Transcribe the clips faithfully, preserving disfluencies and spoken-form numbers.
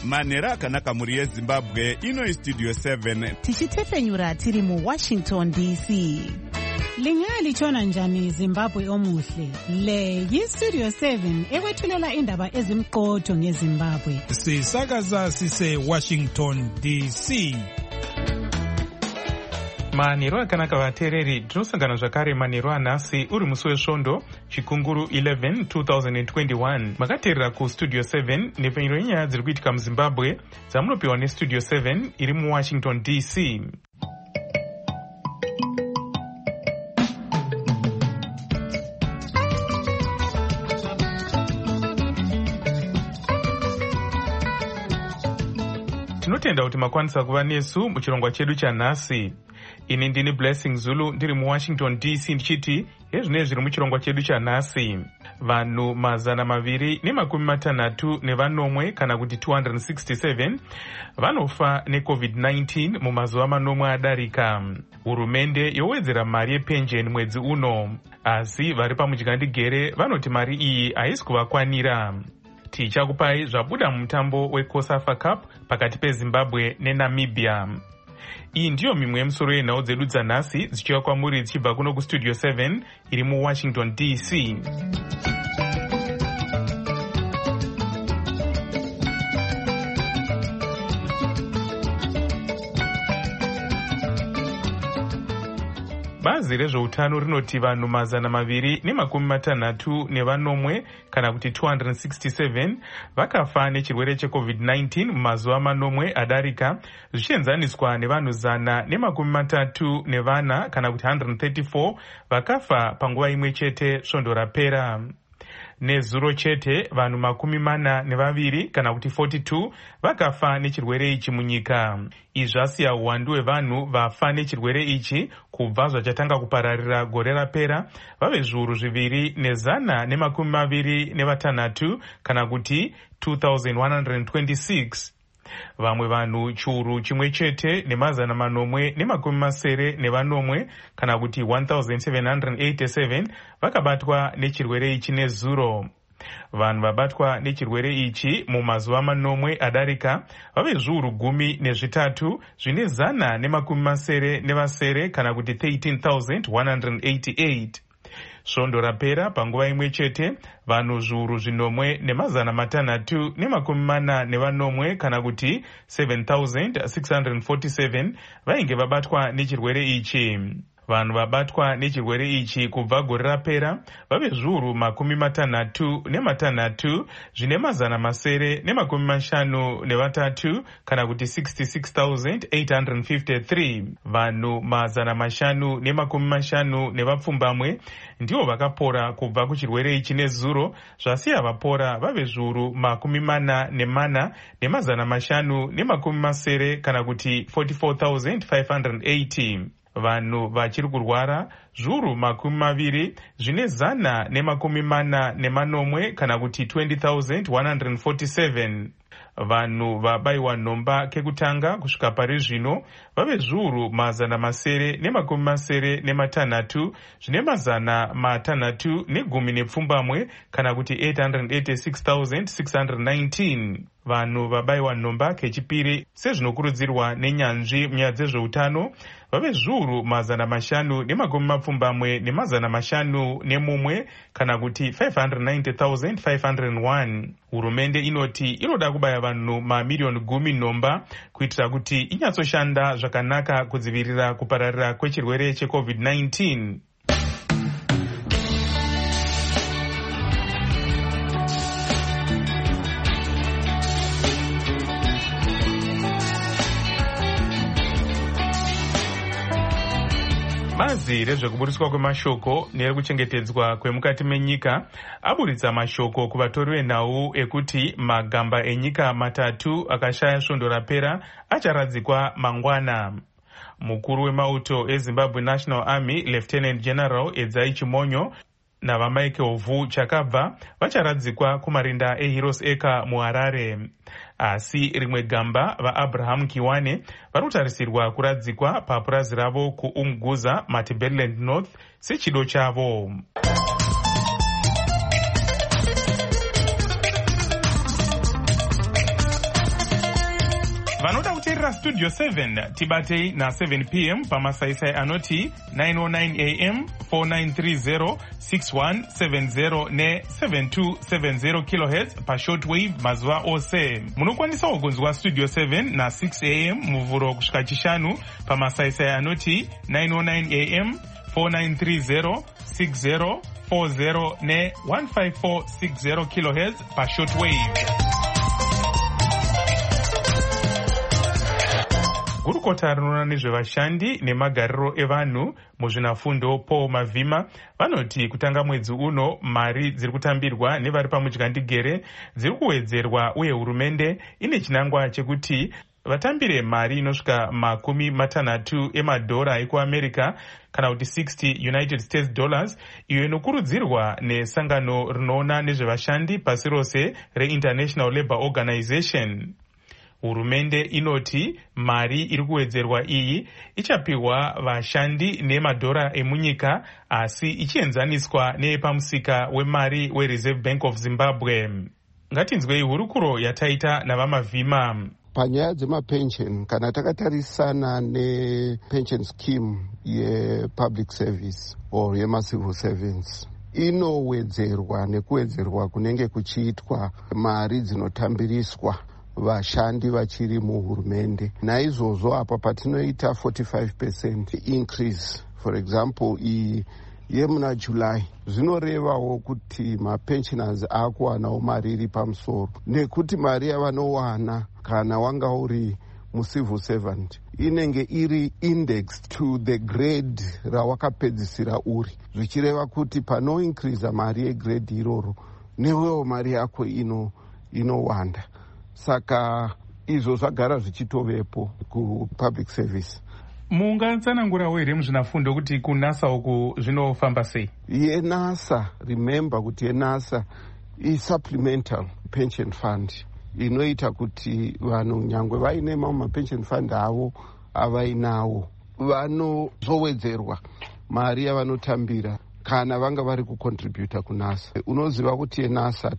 manhero akanaka mhuri yezimbabwe. Ino istudio seven tichitefenyura tiri muwashington D C. Lingalitshona njani Zimbabwe omuhle? Le yistudio seven ekwethulela indaba ezimqotho ngeZimbabwe. Sisakaza sise Washington D C. Manhero akanaka vateereri, tinosangana zvakare manhero anhasi uri musi wesvondo chikunguru eleven twenty twenty-one. Makateerera kustudio seven nepfenyuro yenyaya dziri kuitika muZimbabwe dzamunopiwa nestudio seven iri muWashington D C. Tinotenda kuti makwanisa kuva nesu muchirongwa chedu chanhasi. Ini ndini Blessing Zulu ndiri muWashington D C ndichiti hezvinezvi zviri muchirongwa chedu chanhasi. Vanhu mazana maviri nemakumi matanhatu nevanomwe kana kuti two hundred sixty-seven vanofa necovid nineteen mumazuva manomwe adarika. Hurumende yowedzera mari yepensheni mwedzi uno, asi vari pamudyandegere vanoti mari iyi haisi kuvakwanira. Tichakupai zvabuda mumutambo weCOSAFA Cup pakati peZimbabwe neNamibia. Iyi ndiyo mimwe yemusoro yenhau dzedu dzanhasi dzichiva kwamuri dzichibva kuno kustudio seven iri muWashington D C. Bazi rezveutano rinoti vanhu mazana maviri nemakumi matanhatu nevanomwe kana kuti two hundred sixty-seven vakafa nechirwere checovid nineteen mumazuva manomwe adarika, zvichienzaniswa nevanhu zana nemakumi matatu nevana kana kuti one hundred thirty-four vakafa panguva imwe chete svondo rapera. Nezuro chete vanhu makumi mana nevaviri kana kuti forty-two vakafa nechirwere ichi munyika. Izvi zvasiya uwandu hwevanhu vafa nechirwere ichi kubva zvachatanga kupararira gore rapera vave zviuru zviviri nezana nemakumi maviri nevatanhatu kana kuti two thousand one hundred twenty-six. Vamwe vanhu chiuru chimwe chete nemazana manomwe nemakumi masere nevanomwe kana kuti one thousand seven hundred eighty-seven vakabatwa nechirwere ichi nezuro. Vanhu vabatwa nechirwere ichi mumazuva manomwe adarika vave zviuru gumi nezvitatu zvine zana nemakumi masere nevasere kana kuti thirteen thousand one hundred eighty-eight. Svondo rapera panguva imwe chete vanhu zviuru zvinomwe nemazana matanhatu nemakumi mana nevanomwe kana kuti seven thousand six hundred forty-seven vainge vabatwa nechirwere ichi. Vanhu vabatwa nechirwere ichi kubva gore rapera vave zviuru makumi matanhatu nematanhatu zvine mazana masere nemakumi mashanu nevatatu kana kuti sixty-six thousand eight hundred fifty-three. Vanhu mazana mashanu nemakumi mashanu nevapfumbamwe ndivo vakapora kubva kuchirwere ichi nezuro, zvasiya vapora vave zviuru makumi mana nemana nemazana mashanu nemakumi masere kana kuti forty-four thousand five hundred eighty. Vanhu vachiri kurwara zviuru makumi maviri zvine zana nemakumi mana nemanomwe kana kuti twenty thousand one hundred forty-seven. Vanhu vabayiwa nhomba kekutanga kusvika pari zvino vave zviuru mazana masere nemakumi masere nematanhatu zvine mazana matanhatu negumi nepfumbamwe kana kuti eight hundred eighty-six thousand six hundred nineteen. Vanhu vabayiwa nhomba kechipiri sezvinokurudzirwa nenyanzvi munyaya dzezveutano vave zviuru mazana mashanu nemakumi mapfumbamwe nemazana mashanu nemumwe kana kuti five hundred ninety thousand five hundred one. Hurumende inoti inoda kubaya vanhu mamiliyoni gumi nhomba kuitira kuti inyatsoshanda zvakanaka kudzivirira kupararira kwechirwere checovid nineteen. Bazi rezvekuburiswa kwemashoko nerekuchengetedzwa kwemukati menyika aburitsa mashoko kuvatori venhau ekuti magamba enyika matatu akashaya svondo rapera acharadzikwa mangwana. Mukuru wemauto eZimbabwe National Army Lieutenant General Edzai Chimonyo navamichael vu chakabva vacharadzikwa kumarinda eHeroes Acre muHarare. Asi rimwe gamba vaAbraham Kiwane varikutarisirwa kuradzikwa papurazi ravo kuUmguza Matabeleland North sechido chavo. studio seven tibatei na seven p m pamasaisai anoti nine oh nine a m four nine three zero six one seven zero ne seven two seven zero kilohertz pashortwave mazuva ose. Munokwanisa kugunzwa studio seven na six a m muvhuro kusvika chishanu pamasaisai anoti nine oh nine a m four nine three zero six zero four zero ne one five four six zero kilohertz pashortwave. Gurukota rinoona nezvevashandi nemagariro evanhu muzvinafundo Paul Mavhima vanoti kutanga mwedzi uno mari dziri kutambirwa nevari pamudyandigere dziri kuwedzerwa uye hurumende ine chinangwa chekuti vatambire mari inosvika makumi matanhatu emadhora ekuamerica kana kuti sixty United States dollars, iyo inokurudzirwa nesangano rinoona nezvevashandi pasi rose reInternational Labour Organization. Hurumende inoti mari iri kuwedzerwa iyi ichapiwa vashandi nemadhora emunyika asi ichienzaniswa neyepamusika wemari weReserve Bank of Zimbabwe. Ngatinzwei hurukuro yataita navaMavhima. Panyaya dzemapension kana takatarisana nepension scheme yepublic service or yemacivil servants inowedzerwa nekuwedzerwa kunenge kuchiitwa mari dzinotambiriswa vashandi vachiri muhurumende. Naizvozvo apa patinoita forty-five percent increase, for example iyi yemuna July, zvinorevawo kuti mapensioners akuwanawo mari iri pamusoro, nekuti mari yavanowana kana wanga uri mucivil servant inenge iri indexed to the grade rawakapedzisira uri, zvichireva kuti pano increase mari yegrade iroro newewo mari yako ino inowanda. Saka izvo zvagara zvichitovepo kupublic service. Mungatsanangurawo here muzvinafundo kuti kunasa uku zvinofamba sei? YeNASA, remember kuti yeNASA i-supplemental pension fund inoita kuti vanhu nyangwe vaine mamwe mapension fund avo avainawo vanozowedzerwa mari yavanotambira kana vanga vari kucontributa kuNASA. Unoziva kuti yeNASA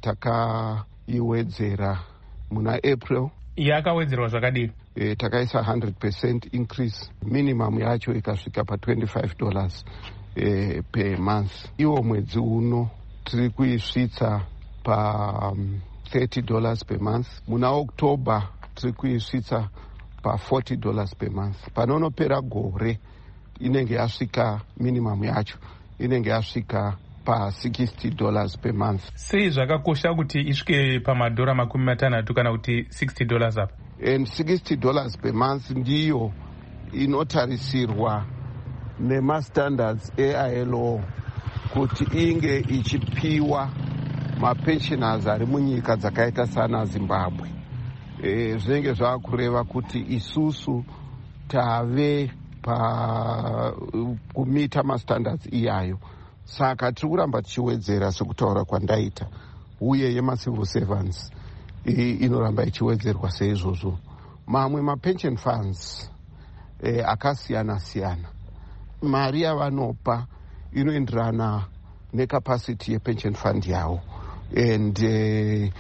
takaiwedzera muna April. Yakawedzerwa zvakadini? E, takaisa one hundred percent increase, minimum yacho ikasvika pa twenty-five dollars e, per month. Iwo mwedzi uno tiri kuisvitsa pa um, thirty dollars per month. Muna October tiri kuisvitsa pa forty dollars per month. Panonopera gore inenge yasvika minimum yacho inenge yasvika pa sixty dollars per month. Sei zvakakosha kuti isvike pamadhora makumi matanhatu kana kuti sixty dollars apa? And sixty dollars per month ndiyo inotarisirwa nemastandards e-I L O kuti inge ichipiwa mapensioners ari munyika dzakaita sana Zimbabwe. E, zvinenge zvakureva kuti isusu tave pa kumita mastandards iyayo. Saka tiri kuramba tichiwedzera sekutaura kwandaita, uye yemacivil servants inoramba ichiwedzerwa seizvozvo. Mamwe mapension funds e, akasiyana siyana, mari yavanopa inoenderana necapacity yepension fund yavo, and e,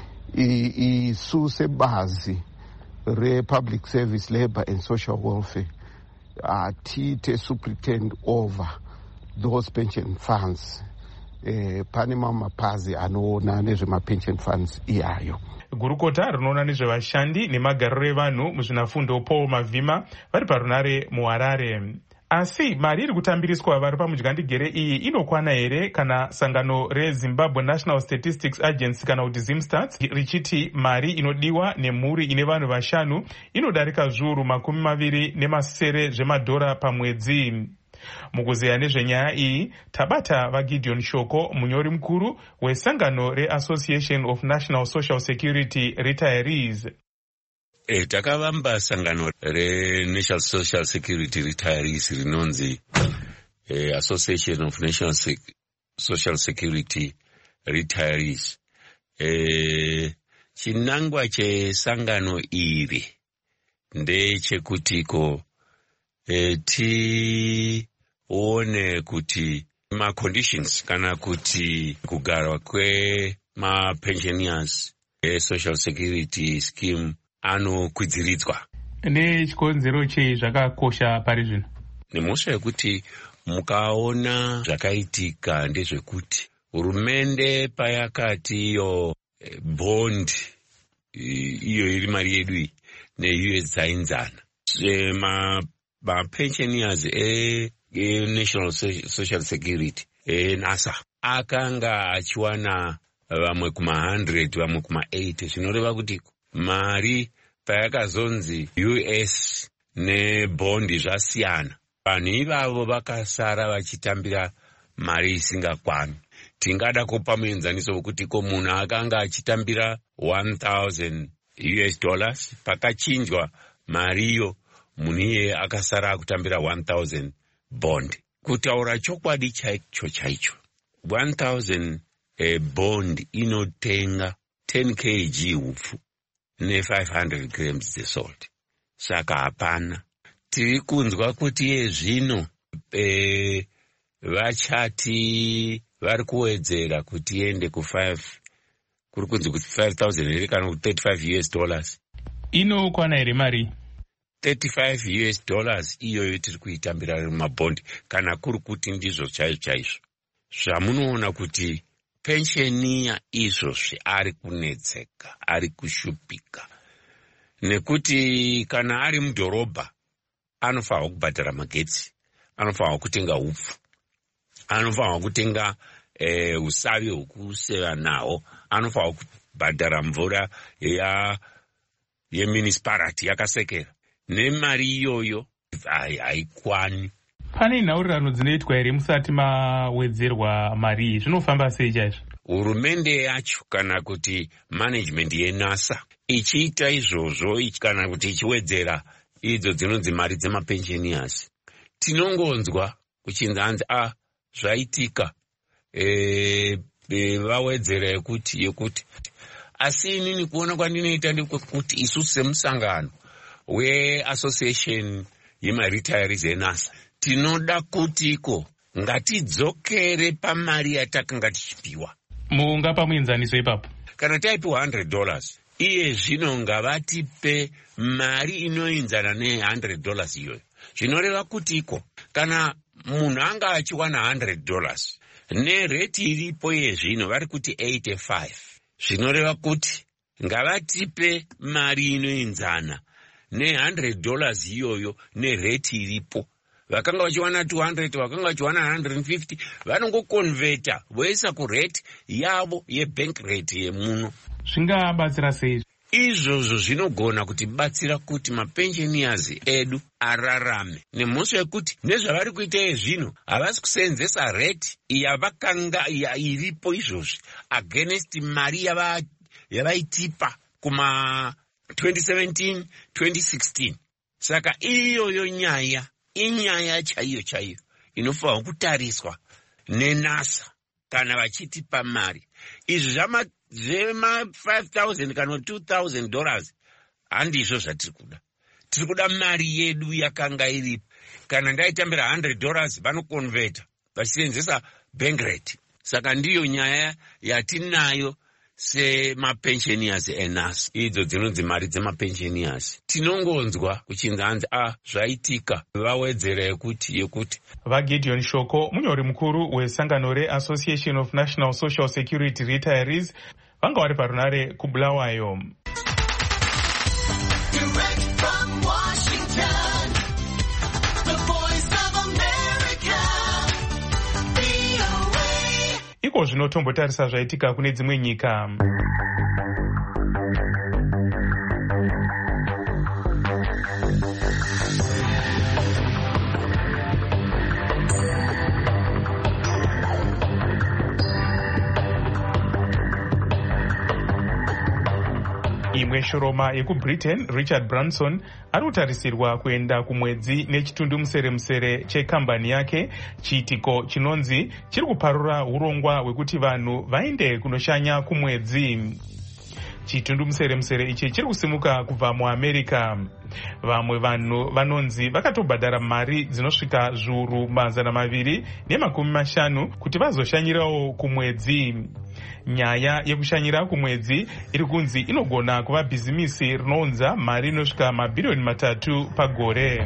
isu sebazi republic service labour and social welfare atiite superintend over those pension funds. Eh, pane mamwe mapazi anoona nezvemapension funds iyayo. Gurukota rinoona nezvevashandi nemagariro evanhu muzvinafundo Paul Mavhima vari parunare muHarare. Asi mari iri kutambiriswa vari pamudyandigere iyi inokwana here kana sangano reZimbabwe National Statistics Agency kana kuti ZimStats richiti mari inodiwa nemhuri ine vanhu vashanu inodarika zviuru makumi maviri nemasere zvemadhora pamwedzi. Mukuzeya nezvenyaya iyi tabata vaGideon Shoko, munyori mukuru wesangano reAssociation of National Social Security Retirees. E, takavamba sangano reNational Social Security Retirees rinonzi e, Association of National Sec- Social Security Retirees. E, chinangwa chesangano iri ndechekutiko e, ti one kuti ma conditions kana kuti kugarwa kwe ma pensioners e social security scheme anokwidziridzwa. Nechikonzero chei zvakakosha pari zvino? Nemhosva yekuti mukaona zvakaitika ndezvekuti hurumende payakati iyo bond iyo iri mari yedu iyi ne-U S dzainzana mapensioners e-National Social Security e-NASA akanga achiwana vamwe kuma hundred vamwe kuma eighty, zvinoreva kuti mari payakazonzi U S nebondi zvasiyana, vanhu ivavo vakasara vachitambira mari isingakwani. Tingada kupa muenzaniso wekuti ko munhu akanga achitambira one thousand U S dollars pakachinjwa mariyo munhu iye akasara akutambira one thousand bond. Kutaura chokwadi chaicho chaicho one thousand eh, bond inotenga ten kilograms hupfu ne five hundred grams dzesalt. Saka hapana. Tiri kunzwa kuti yezvino eh, vachati vari kuwedzera kuti ende ku five kuri kunzi kuti five thousand here kana kuti thirty-five U S dollars. Inokwana here mari thirty-five U S dollars iyoyo tiri kuitambira mabhondi kana kuri kuti ndizvo chaizvo chaizvo. Zvamunoona kuti pensheni izvozvi ari kunetseka, ari kushupika, nekuti kana ari mudhorobha anofanwa kubhadhara magetsi, anofanwa kutenga hupfu, anofanwa kutenga eh, usavi hwekuseva nawo, anofanwa kubhadhara mvura ya yemunicipality yakasekera. Nemari iyoyo haikwani. Pane nhaurirano dzinoitwa here musati mawedzerwa mari iyi? Zvinofamba sei chaizvo? Hurumende yacho kana kuti management yeNASA ichiita izvozvo kana kuti ichiwedzera idzo dzinonzi mari dzemapensioners, tinongonzwa kuchinzi hanzi a zvaitika e, e, vawedzera yekuti yekuti asi inini kuona kwandinoita ndekuti isusu semusangano weassociation yemaretirees eNASA tinoda kutiko ngatidzokere pamari yatakanga tichipiwa. Mungapa muenzaniso ipapo? Kana taipiwa one hundred dollars iye zvino ngavatipe mari inoinzana ne one hundred dollars iyoyo. Zvinoreva kutiko kana munhu anga achiwana one hundred dollars nereti iripo yezvino vari kuti eighty-five, zvinoreva kuti ngavatipe mari inoinzana ne one hundred dollars iyoyo nereti iripo. Vakanga vachiwana two hundred, vakanga vachiwana one hundred fifty, vanongokonveta voisa kurate yavo yebank rate yemuno. Zvingabatsira sei? Izvozvo zvinogona kuti batsira kuti mapensioners edu ararame. Nemhosva yekuti nezvavari kuita zvino havasi kuseenzesa rate yavakanga iripo izvozvi against mari yava yavaitipa kuma twenty seventeen twenty sixteen. Saka iyoyo nyaya inyaya chaiyo chaiyo inofanwa kutariswa neNASA kana vachitipa mari. Izvi zvama zvema five thousand kana two thousand dollars handizvo zvatiri kuda. Tiri kuda mari yedu yakanga iripo. Kana ndaitambira one hundred dollars vanokonveta vachiseenzesa bank rate. Saka ndiyo nyaya yatinayo semapensioners eNASA, idzo dzinonzi mari dzemapensioners. Tinongonzwa kuchinzi hanzi a zvaitika vawedzera yekuti yekuti. VaGideon Shoko, munyori mukuru wesangano reAssociation of National Social Security Retirees, vanga vari parunare kuBulawayo. Iko zvinotombotarisa zvaitika kune dzimwe nyika. Imwe shoroma yekuBritain, Richard Branson, ari kutarisirwa kuenda kumwedzi nechitundu musere musere chekambani yake, chiitiko chinonzi chiri kuparura urongwa hwekuti vanhu vaende kunoshanya kumwedzi. Chitundu musere musere ichi chiri kusimuka kubva muAmerica. Vamwe vanhu vanonzi vakatobhadhara mari dzinosvika zviuru mazana maviri nemakumi mashanu kuti vazoshanyirawo kumwedzi. Nyaya yekushanyira kumwedzi iri kunzi inogona kuva bhizimisi rinounza mari inosvika mabhirioni matatu pagore.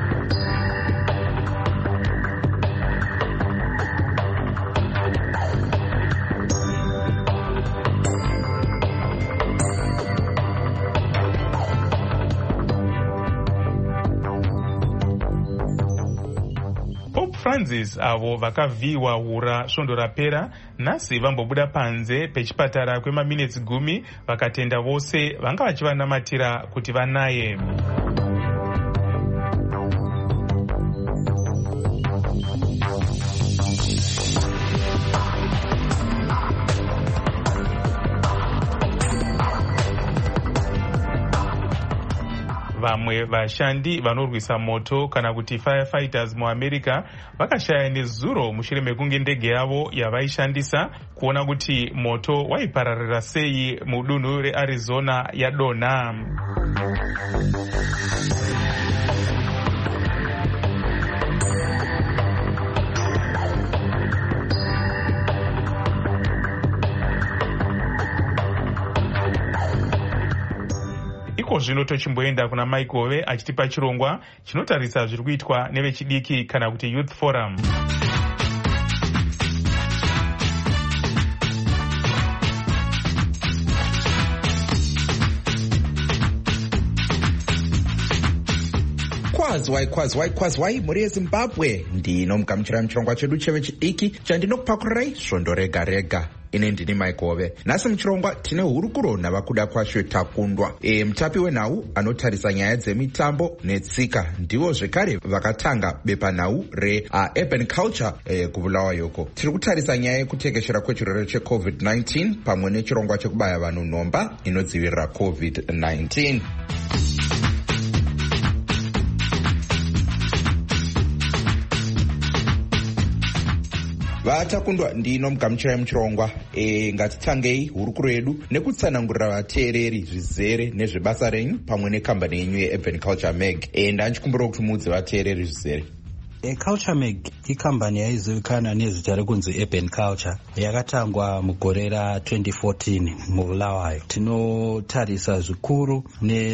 Francis avo vakavhiyiwa hura svondo rapera nhasi vambobuda panze pechipatara kwemaminitsi gumi vakatenda vose vanga vachivanamatira kuti vanaye. Vamwe vashandi vanorwisa moto kana kuti firefighters muAmerica vakashaya nezuro mushure mekunge ndege yavo yavaishandisa kuona kuti moto waipararira sei mudunhu reArizona yadonha. Iko zvino tochimboenda kuna Mike Ove achitipa chirongwa chinotarisa zviri kuitwa nevechidiki kana kuti Youth Forum. Kwazwai kwazwai kwazwai muri yeZimbabwe, ndinomugamuchira muchirongwa chedu chevechidiki chandinokupakurai svondo rega rega. Ine ndini Mike Ove. Nhasi muchirongwa tine hurukuro navakuda kwasho takundwa. E, mutapi wenhau anotarisa nyaya dzemitambo netsika ndivo zvekare vakatanga bepanhau re-urban culture e, kuBulawayo. Tiri kutarisa nyaya yekutekeshera kwechirwere checovid nineteen pamwe nechirongwa chekubaya vanhu nhomba inodzivirira covid nineteen. vatakundwa ndinomugamuchirai muchirongwa. E, ngatitangei hurukuro yedu nekutsanangurira vateereri zvizere nezvebasa renyu pamwe nekambani yenyu yeurban culture mag. E, ndanchikumbira kuti muudze vateereri zvizere. Culture Mag ikambani yaizivikanwa nezita rekunzi Urban Culture yakatangwa mugore ra twenty fourteen muBulawayo. Tinotarisa zvikuru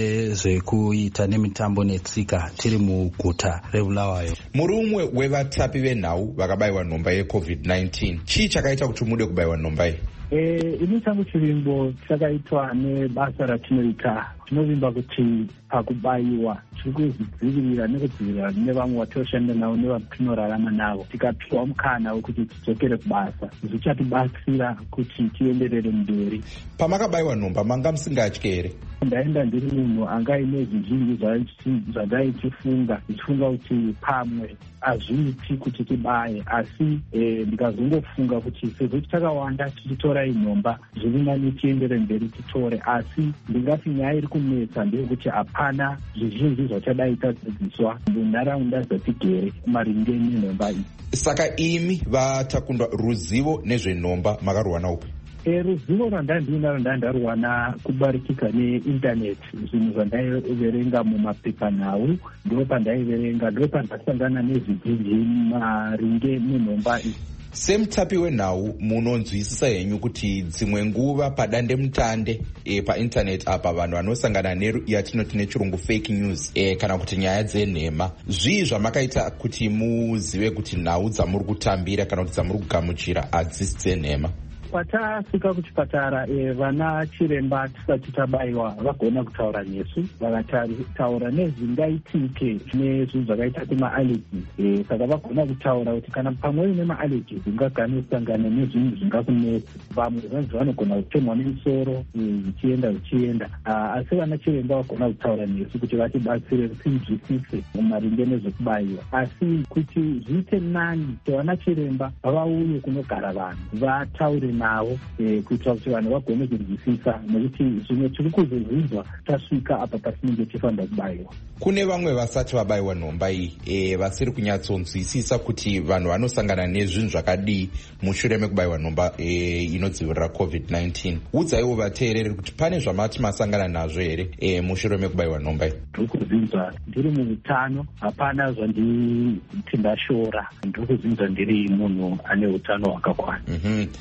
nezvekuita nemitambo netsika tiri muguta reBulawayo. Muri umwe wevatapi venhau vakabayiwa nhomba yecovid nineteen. Chii chakaita kuti mude kubayiwa nhomba iyi? Eh, ini changu chirimbo chakaitwa nebasa ratinoita. Tinovimba kuti pakubayiwa tiri kuzvidzivirira nekudzivirira nevamwe vatoshanda navo nevatinorarama navo. Tikapiwa mukana wekuti tidzokere kubasa zvichatibatsira kuti tienderere mberi. Pamakabayiwa nhomba manga musingatyi here? Ndaenda ndiri munhu anga aine zvizhinji zvandaichifunga ndichifunga kuti pamwe hazviiti kuti tibaye, asi ndikazongofunga kuti sezvo tichakawanda tichitorai nhomba zviri nani tiendere mberi titore, asi ndingati nyaya iri kunetsa ndeyekuti hapana zvizhinji zvachadai tadzidziswa munharaunda dzatigere maringe nenhomba iyi. Saka imi vatakundwa ruzivo nezvenhomba makaruwana upi? E, ruzivo rwandandinaro ndandaruwana kubarikika neindaneti. Zvinhu zvandaiverenga mumapepanhau ndo pandaiverenga, ndo pandasangana nezvizhinji maringe nenhomba iyi. Semutapi wenhau munonzwisisa henyu kuti dzimwe nguva padande mutande e, paintaneti apa vanhu vanosangana neyatinoti nechirungu fake news e, kana kuti nyaya dzenhema. Zvii zvamakaita kuti muzive kuti nhau dzamuri kutambira kana kuti dzamuri kugamuchira hadzisi dzenhema? Patasvika kuchipatara vana chiremba tisati tabayiwa vagona kutaura nesu, vakataura nezvingaitike nezvinhu zvakaita semaaleji. Saka vagona kutaura kuti kana pamwe uine maaleji ungagane kusangana nezvinhu zvingakunetsa. Vamwe vanhu vanogona kutemwa nemusoro zvichienda zvichienda, asi vana chiremba vagona kutaura nesu kuti vatibatsire tinzwisise maringe nezvekubayiwa. Asi kuti zviite nani vana chiremba vauye kunogara vanhu vataure navo kuitira kuti vanhu vagone kunzwisisa, nekuti zvimwe tiri kuzozvinzwa tasvika apa patinenge tichifanira kubayiwa. Kune vamwe vasati vabayiwa nhomba iyi e, vasiri kunyatsonzwisisa kuti vanhu vanosangana nezvinhu zvakadii mushure mekubayiwa nhomba e, inodzivirira covid nineteen. Udzaiwo vateereri kuti pane zvamati masangana nazvo here e, mushure mekubayiwa nhomba iyi? Ndiri kuzvinzwa ndiri muutano, hapana zvanditi ndashora. Ndiri kuzvinzwa ndiri munhu ane utano hwakakwana. mm -hmm. Aiwa,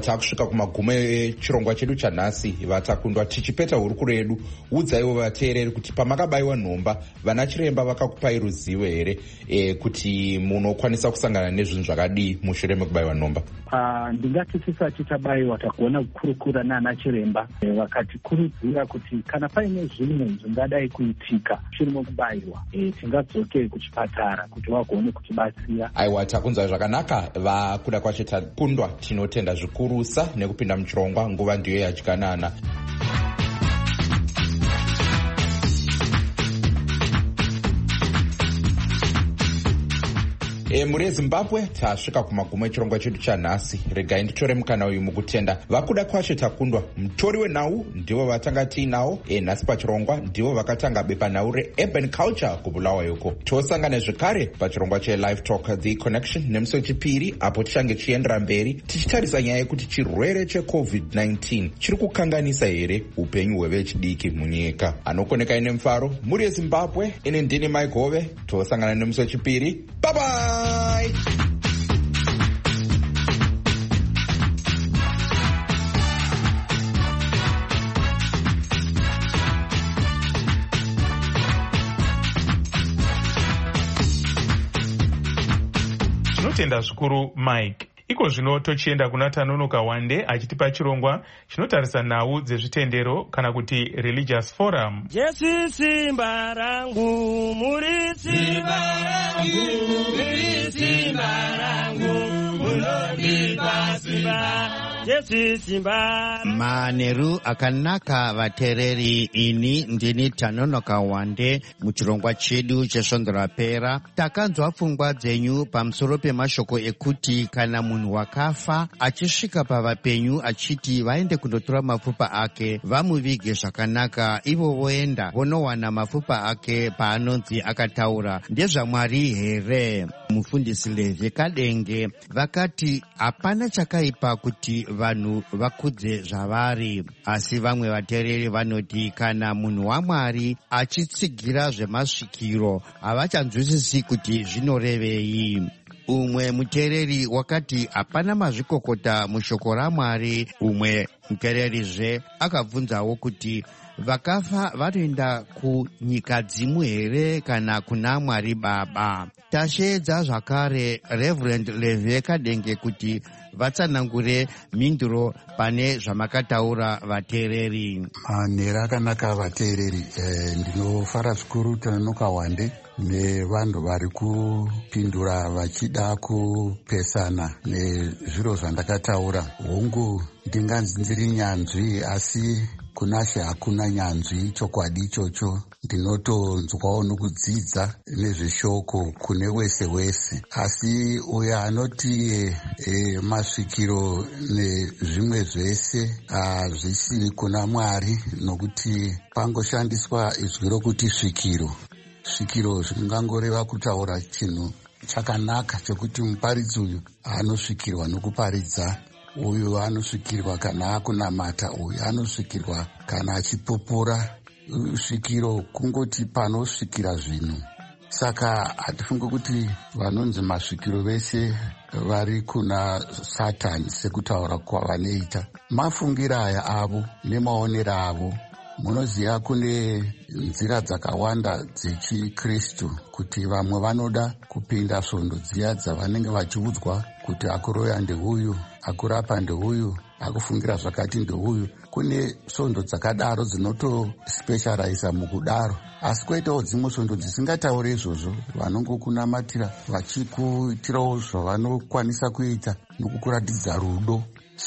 takusvika kumagumo echirongwa chedu chanhasi. Vatakundwa tichipeta hurukuro yedu, udzaiwo vateereri kuti pamakabayiwa nhomba vana chiremba vakakupai ruzivo here e, kuti munokwanisa kusangana nezvinhu zvakadii mushure mekubayiwa nhomba? Uh, ndingati tisati tabayiwa takuona kukurukura nana chiremba e, vakatikurudzira kuti kana paine zvimwe zvingadai kuitika mushure mekubayiwa e, tingadzoke kuchipatara kuti vagone kutibatsira. Aiwa, takunzwa zvakanaka. Vakuda kwacho takundwa tinotenda zvikurusa nekupinda muchirongwa. Nguva ndiyo yadyanana. E, muri yezimbabwe tasvika kumagumo echirongwa chedu chanhasi. Regai nditore mukana uyu mukutenda vakuda kwacho takundwa. Mutori wenhau ndivo vatanga tiinawo e, nhasi pachirongwa ndivo vakatanga bepanhau reurban culture kubulawayoko. Tosangana zvekare pachirongwa chelive talk the connection nemusi wechipiri, apo tichange chiendera mberi tichitarisa nyaya yekuti chirwere checovid nineteen chiri kukanganisa here upenyu hwevechidiki munyika. Anokoneka ine mufaro muri yezimbabwe, ine ndini Maigove. Tosangana nemusi wechipiri. Bye bye. Bye. Tinotenda zvikuru Mike. Iko zvino tochienda kuna Tanonoka Wande achitipa chirongwa chinotarisa nhau dzezvitendero kana kuti religious forum. Jesu simba rangu, muri simba rangu, muri simba rangu, munondipa simba. Jesu simba. Maneru akanaka vatereri, ini ndini Tanonoka Wande. Muchirongwa chedu chesvondo rapera takanzwa pfungwa dzenyu pamusoro pemashoko ekuti kana munhu wakafa achisvika pavapenyu achiti vaende kundotora mapfupa ake vamuvige zvakanaka, ivo voenda vonowana mapfupa ake paanonzi akataura ndezvaMwari here? Mufundisi Levi Kadenge vakati hapana chakaipa kuti vanhu vakudze zvavari, asi vamwe vateereri vanoti kana munhu waMwari achitsigira zvemasvikiro havachanzwisisi kuti zvinorevei. Umwe muteereri wakati hapana mazvikokota mushoko raMwari. Umwe muteererizve akabvunzawo kuti vakafa vanoenda kunyika dzimwe here kana kuna Mwari Baba. Tasheedza zvakare Reverend Levi Kadenge kuti vatsanangure mhinduro pane zvamakataura vateereri. Manhero akanaka vateereri. E, ndinofara zvikuru Tanonoka Wande nevanhu vari kupindura vachida kupesana nezviro zvandakataura. Hongu ndinganzi ndiri nyanzvi, asi kuna She hakuna nyanzvi. Chokwadi ichocho ndinotonzwawo nokudzidza nezveshoko kune wese wese, asi uyo anoti e, e, masvikiro nezvimwe zvese hazvisi kuna Mwari, nokuti pangoshandiswa izwi rokuti svikiro. Svikiro zvingangoreva kutaura chinhu chakanaka chekuti muparidzi uyu anosvikirwa nokuparidza, uyu anosvikirwa kana akunamata, uyu anosvikirwa kana achipupura. Svikiro kungoti panosvikira zvinhu. Saka hatifunge kuti vanonzi masvikiro vese vari kuna Satani sekutaura kwavanoita. Mafungira aya avo nemaonero avo. Munoziva kune nzira dzakawanda dzechikristu, kuti vamwe vanoda kupinda svondo dziya dzavanenge vachiudzwa kuti akuroya ndeuyu, akurapa ndeuyu, akufungira zvakati ndeuyu. Kune svondo dzakadaro dzinotospecializa mukudaro, asi kwoitawo dzimwe svondo dzisingatauri izvozvo, vanongokunamatira vachikuitirawo zvavanokwanisa kuita nokukuratidza rudo.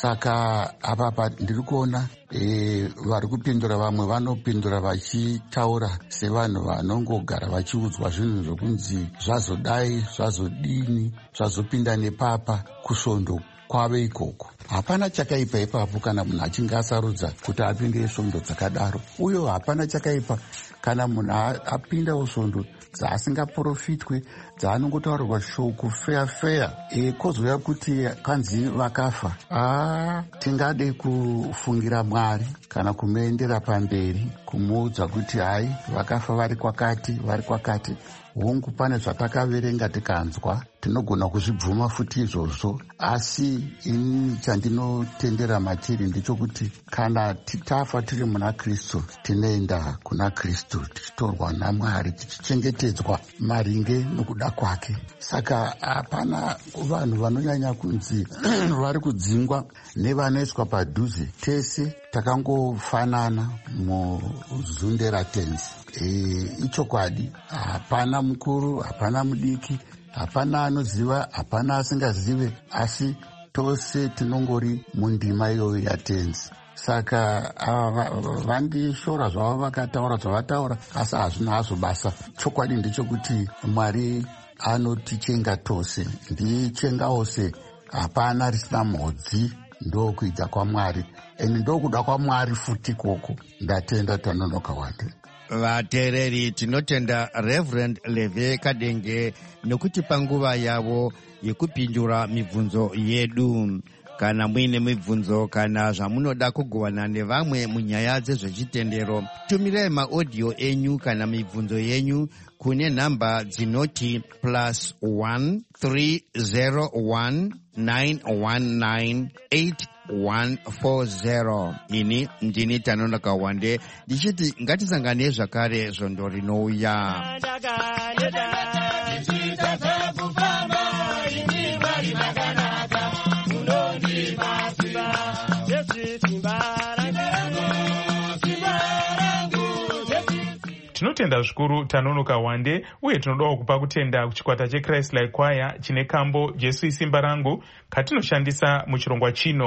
Saka apapa ndiri kuona e, vari kupindura, vamwe vanopindura vachitaura sevanhu vanongogara vachiudzwa zvinhu zvokunzi zvazodai, zvazodini, zvazopinda nepapa kusvondo kwave ikoko. Hapana chakaipa ipapo kana munhu achinge asarudza kuti apinde svondo dzakadaro. Uye hapana chakaipa kana munhu apindawo svondo dzaasingaprofitwe, dzaanongotaurirwa shoko feya feya. E, kozouya kuti kanzi vakafa. Ah, tingade kufungira Mwari kana kumuendera pamberi kumuudza kuti hai vakafa vari kwakati, vari kwakati. Hongu pane zvatakaverenga tikanzwa tinogona kuzvibvuma futi izvozvo, asi ini chandinotendera matiri ndechokuti kana titafa tiri muna Kristu tinoenda kuna Kristu tichitorwa naMwari tichichengetedzwa maringe nokuda kwake. Saka hapana vanhu vanonyanya kunzi vari kudzingwa nevanoiswa padhuze, tese takangofanana muzunde ratenzi. E, ichokwadi, hapana mukuru, hapana mudiki, hapana anoziva, hapana asingazive, asi tose tinongori mundima iyoyo yatenzi. Saka vandishora zvavo vakataura zvavataura, asi hazvina hazvo basa. Chokwadi ndechokuti Mwari anotichenga tose, ndichenga ose, hapana risina mhodzi, ndokuita kwaMwari, eni ndokuda kwaMwari futi koko. Ndatenda Tanonoka Wande. Vateereri, tinotenda Reverend Leve Kadenge nokuti panguva yavo yekupindura mibvunzo yedu. Kana muine mibvunzo kana zvamunoda kugovana nevamwe munyaya dzezvechitendero, tumirai maaudio enyu kana mibvunzo yenyu kune nhamba dzinoti plus one three zero one nine one nine eight one four zero. Ini ndini Tanonoka Wande ndichiti ngatisangane zvakare zvondo rinouya. Tinotenda zvikuru Tanonoka Wande, uye tinodawo kupa kutenda kuchikwata cheChrist Like Choir chine kambo Jesu isimba rangu katinoshandisa muchirongwa chino.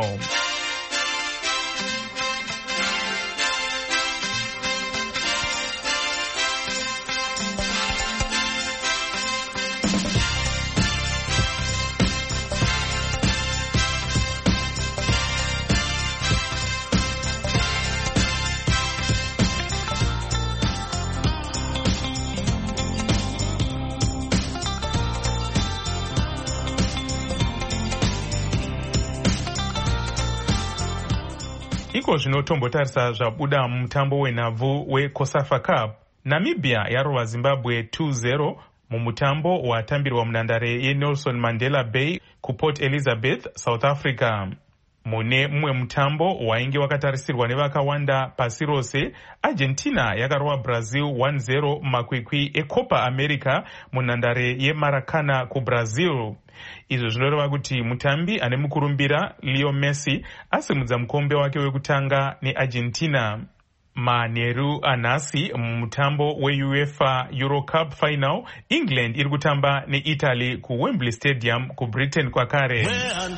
Iko zvinotombotarisa zvabuda mutambo wenhabvu weCOSAFA Cup. Namibia yarova Zimbabwe two zero mumutambo watambirwa munhandare yeNelson Mandela Bay kuPort Elizabeth, South Africa. Mune mumwe mutambo wainge wakatarisirwa nevakawanda pasi rose, Argentina yakarova Brazil one zero mumakwikwi eCopa America munhandare yeMaracanã kuBrazil. Izvo zvinoreva kuti mutambi ane mukurumbira Leo Messi asimudza mukombe wake wekutanga neArgentina. Manheru anhasi mumutambo weUEFA Euro Cup final, England iri kutamba neItaly kuWembley Stadium kuBritain kwakare.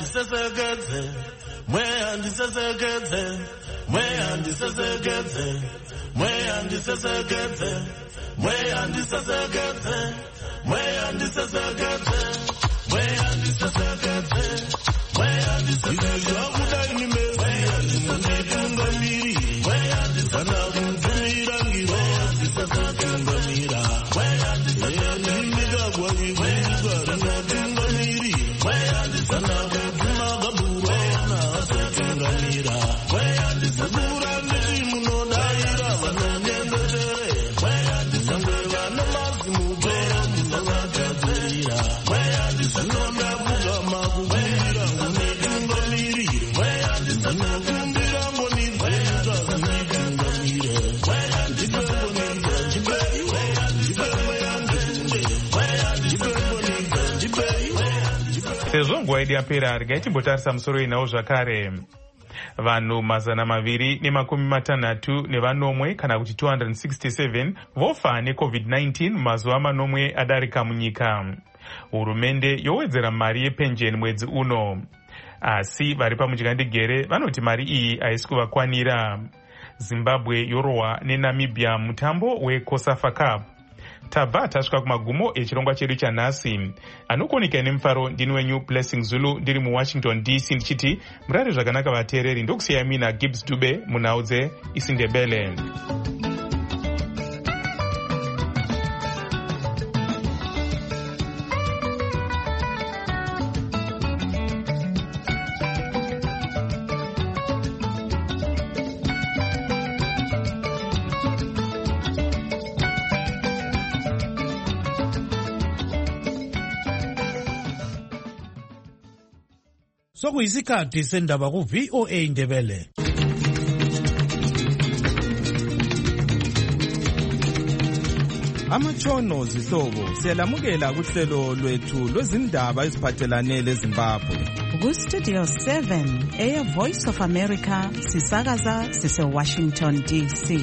Sezvo nguva yedu yapera, regai timbotarisa musoro inawo zvakare. Vanhu mazana maviri nemakumi matanhatu nevanomwe kana kuti two hundred sixty-seven vofa neCovid nineteen mazuva manomwe adarika munyika. Hurumende yowedzera mari yepenjeni mwedzi uno, asi vari pamunjandigere vanoti mari iyi haisi kuvakwanira. Zimbabwe yorohwa neNamibia mutambo weCOSAFA Cup. Tabva tasvika kumagumo echirongwa chedu chanhasi. Anokuoneka nemufaro ndini wenyu Blessing Zulu ndiri muWashington D C ndichiti murare zvakanaka vateereri, ndokusiyai mina Gibbs Dube munhau dzeIsindebele. sokuyisikhathi sendaba ku V O A Ndebele. Amatshono zihlobo siyalamukela kuhlelo lwethu lwezindaba eziphathelane leZimbabwe. Ku-Studio seven, Air Voice of America, sisakaza sise-Washington D C.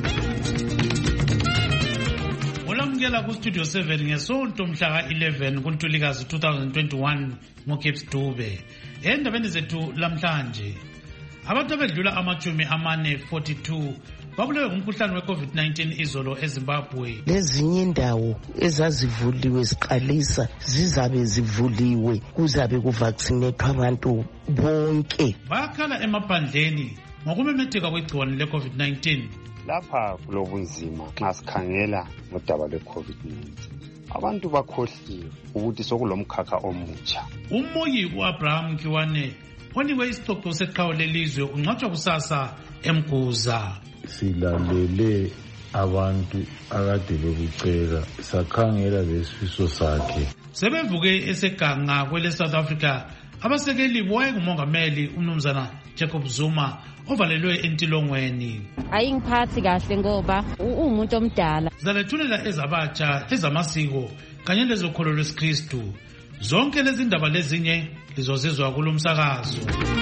Ulamukela ku-Studio seven ngesonto mhla eleven kuNtulikazi twenty twenty-one ngoGibbs Dube. Endabeni zethu lamhlanje, abantu abedlula amachumi amane forty-two babulewe ngumkhuhlane we-COVID nineteen izolo eZimbabwe. Lezinye indawo ezazivuliwe ziqalisa zizabe zivuliwe kuzabe kuvaccinethwa abantu bonke. Bakhala emaphandleni ngokumemetheka kwegciwane le-COVID nineteen. Lapha kulobunzima nxa sikhangela ngodaba lwe-COVID nineteen. Abantu bakhohliwe ukuthi sokulomkhakha omutsha. Umoyi u-Abraham Kiwane onikwe isixoxo seqhawe lelizwe ungcwatshwa kusasa eMguza. Silalele abantu akade bekucela sakhangela lesifiso sakhe. Sebevuke eseganga kwele South Africa abasekeli boye ngumongameli umnumzana Jacob Zuma ovalelwe entilongweni. Ayingiphathi kahle ngoba umuntu omdala. Zalethulela ezabatsha ezamasiko kanye lezokholo lwesikristu. Zonke lezi ndaba lezinye lizozizwa kulomsakazo.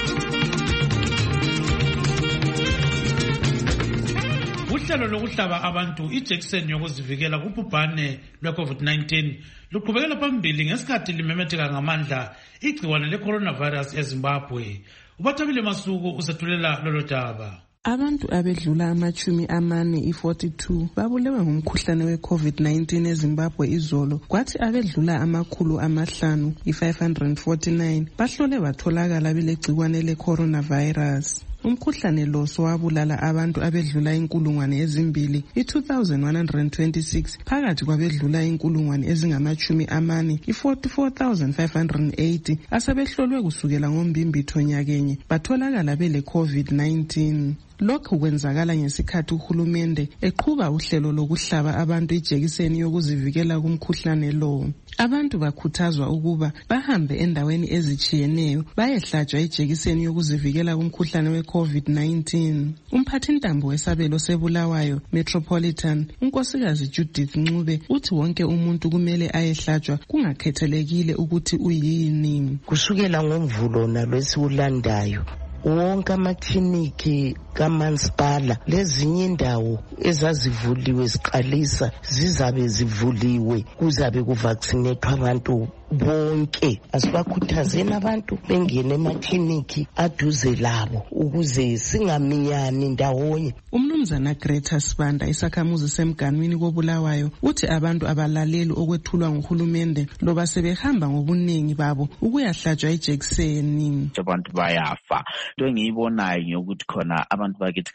Uhlelo lokuhlaba abantu ijekiseni yokuzivikela kubhubhane lwe-COVID nineteen luqhubekela phambili ngesikhathi limemetheka ngamandla igciwane le-coronavirus eZimbabwe. Ubathabile Masuku usethulela lolo daba. Abantu abedlula amachumi amane i-forty-two babulewe ngumkhuhlane we-COVID nineteen eZimbabwe izolo, kwathi abedlula amakhulu amahlanu i-five hundred forty-nine bahlole batholakala belegciwane le-coronavirus. Umkhuhlane lo sowabulala abantu abedlula inkulungwane ezimbili i-two thousand one hundred twenty-six phakathi kwabedlula inkulungwane ezingamachumi amane i-forty-four thousand five hundred eighty asebehlolwe kusukela ngombimbitho nyakenye batholakala bele-COVID nineteen. Lokhu kwenzakala ngesikhathi uhulumende eqhuba uhlelo lokuhlaba abantu ijekiseni yokuzivikela kumkhuhlane lo. Abantu bakhuthazwa ukuba bahambe endaweni ezitshiyeneyo bayehlatshwa ijekiseni yokuzivikela kumkhuhlane we-COVID nineteen. Umphathintambo wesabelo seBulawayo Metropolitan, unkosikazi Judith Ncube, uthi wonke umuntu kumele ayehlatshwa kungakhethelekile ukuthi uyini. Kusukela ngoMvulo nalwesiwulandayo wonke amakliniki kamasipala lezinye indawo ezazivuliwe ziqalisa zizabe zivuliwe kuzabe kuvaccinethwa abantu bonke. Asibakhuthazeni abantu bengene emakliniki aduze labo ukuze singaminyani ndawonye. Umnumzana Greta Sibanda isakhamuzi semganwini koBulawayo uthi abantu abalaleli okwethulwa nguhulumende loba sebehamba ngobuningi babo ukuyahlatshwa ijekiseni. Abantu bayafa. Into engiyibonayo ngiyokuthi khona abantu bakithi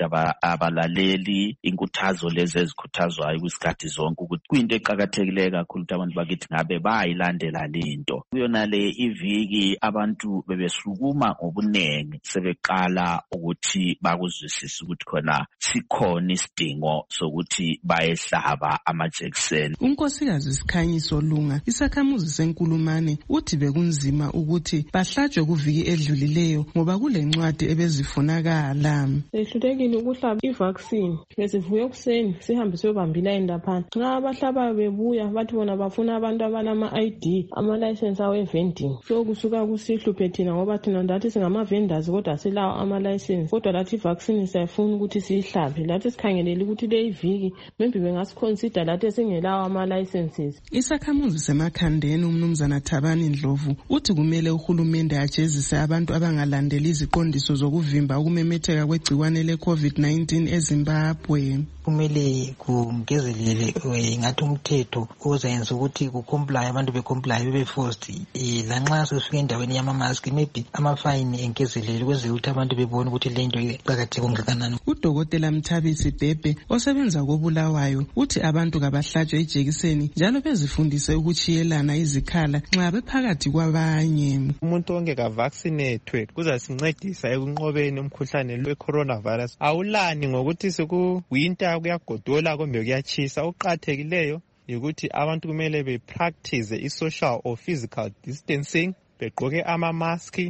abalaleli inkuthazo lezi ezikhuthazwayo kwisikhathi zonke ukuthi kuyinto eqakathekileyo kakhulu ukuthi abantu bakithi ngabe bayilandela lento. Kuyona le iviki abantu bebesukuma ngobunengi sebeqala ukuthi bakuzwisise ukuthi khona sikhona isidingo sokuthi bayehlaba amajekiseni. Unkosikazi Sikhanyiso Lunga isakhamuzi senkulumane uthi bekunzima ukuthi bahlatshwe kuviki edlulileyo ngoba kule ncwadi ebezifunakala. Sehlulekile ukuhlaba i-vaccine. Besivuye ekuseni sihambe siyobambila endaphana. Nxa abahlabayo bebuya bathi bona bafuna abantu abalama-I D, ama-license awe-vending. So kusuka kusihluphe thina ngoba thina ndathi singama-vendors kodwa silawo ama-license. Kodwa lathi i-vaccine sayifuna ukuthi siyihlabe. Lathi sikhangelele ukuthi le iviki maybe bengasiconsider lathi singelawo ama-licenses. Isakhamuzi semakhandeni umnumzana Thabani Ndlovu uthi kumele uhulumende ajezise abantu abangalandeli iziqondiso zokuvimba ukumemetheka kwegciwane le-COVID nineteen eZimbabwe. Kumele kungezelele ngathi umthetho ozenza ukuthi kucomplye abantu becomplye bebe forced. Lanxa sesifika endaweni yama-mask maybe amafine engezelele kwenzela ukuthi abantu bebone ukuthi le nto iqakatheke kangakanani. Udokotela Mthabisi Bhebhe osebenza koBulawayo uthi abantu kabahlatshwe ijekiseni njalo bezifundise ukuchiyelana izikhala nxa bephakathi kwabanye. Umuntu onke kavaccinethwe kuzasincedisa ekunqobeni umkhuhlane lwe-coronavirus. Awulani ngokuthi sekuyinta kuyagodola kumbe kuyachisa. Okuqakathekileyo yikuthi abantu kumele bepractice i-social or physical distancing, begqoke ama-maski,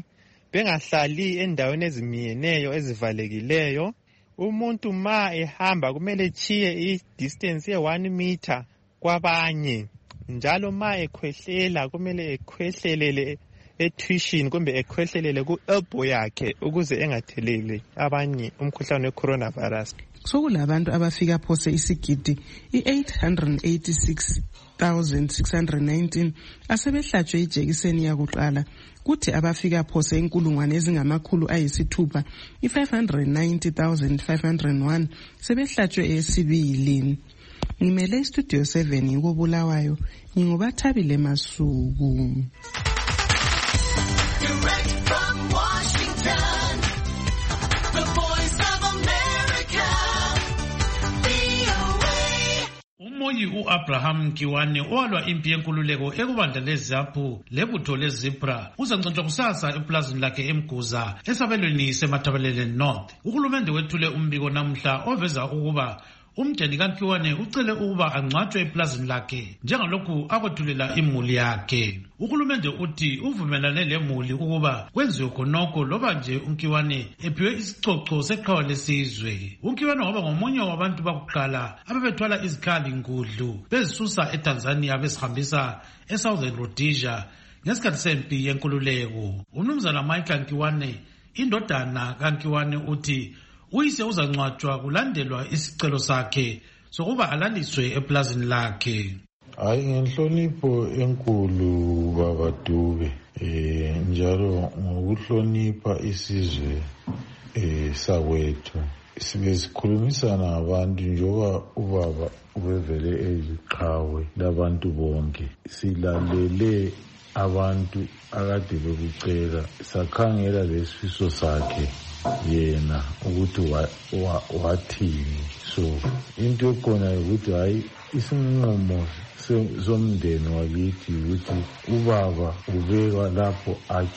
bengahlali endaweni ezimiyeneyo ezivalekileyo. Umuntu ma ehamba kumele chiye i-distance ye-one meter kwabanye. Njalo ma ekhwehlela kumele ekhwehlelele etuition kumbe ekhwehlelele ku-elbow yakhe ukuze engatheleli abanye umkhuhlane we-coronavirus. Sokulabantu abafika phose isigidi i-eight hundred eighty-six thousand six hundred nineteen asebehlatshwe ijekiseni yakuqala, kuthi abafika phose inkulungwane ezingamakhulu ayisithupha i-five hundred ninety thousand five hundred one sebehlatshwe esibili. Ngimele istudio seven ngikubulawayo, ngingubathabile Masuku. Umoyi u-Abraham Mkiwane owalwa impi yenkululeko ekubandla leZAPU lebutho leZebra uzancontshwa kusasa eplazini lakhe eMguza esabelweni seMathabelele North. Uhulumende wethule umbiko namhla oveza ukuba umndeni kaMkiwane ucele ukuba angcwatshwe eplazini lakhe njengalokhu akwethulela imuli yakhe. Uhulumende uthi uvumelane lemuli ukuba kwenziwe khonokho loba nje uMkiwane ephiwe isicoco seqhawe lesizwe. uMkiwane waba ngomunye wabantu bakuqala ababethwala izikhali ngudlu bezisusa eTanzania bezihambisa eSouthern Rhodesia ngesikhathi sempi yenkululeko. Umnumzana Michael Mkiwane, indodana kaMkiwane, uthi uyise uzangcwatshwa kulandelwa isicelo sakhe sokuba alaliswe eplazini lakhe. Hayi, ngenhlonipho enkulu Baba Dube, eh njalo ngokuhlonipha isizwe eh sawethu sibe sikhulumisana abantu njoba ubaba ubevele eziqhawe labantu bonke. Silalele abantu akade bekucela, sakhangela lesifiso sakhe yena ukuthi wathini. So into ekhona ukuthi hayi isinqumo somndeni wakithi ukuthi ubaba ubeka lapho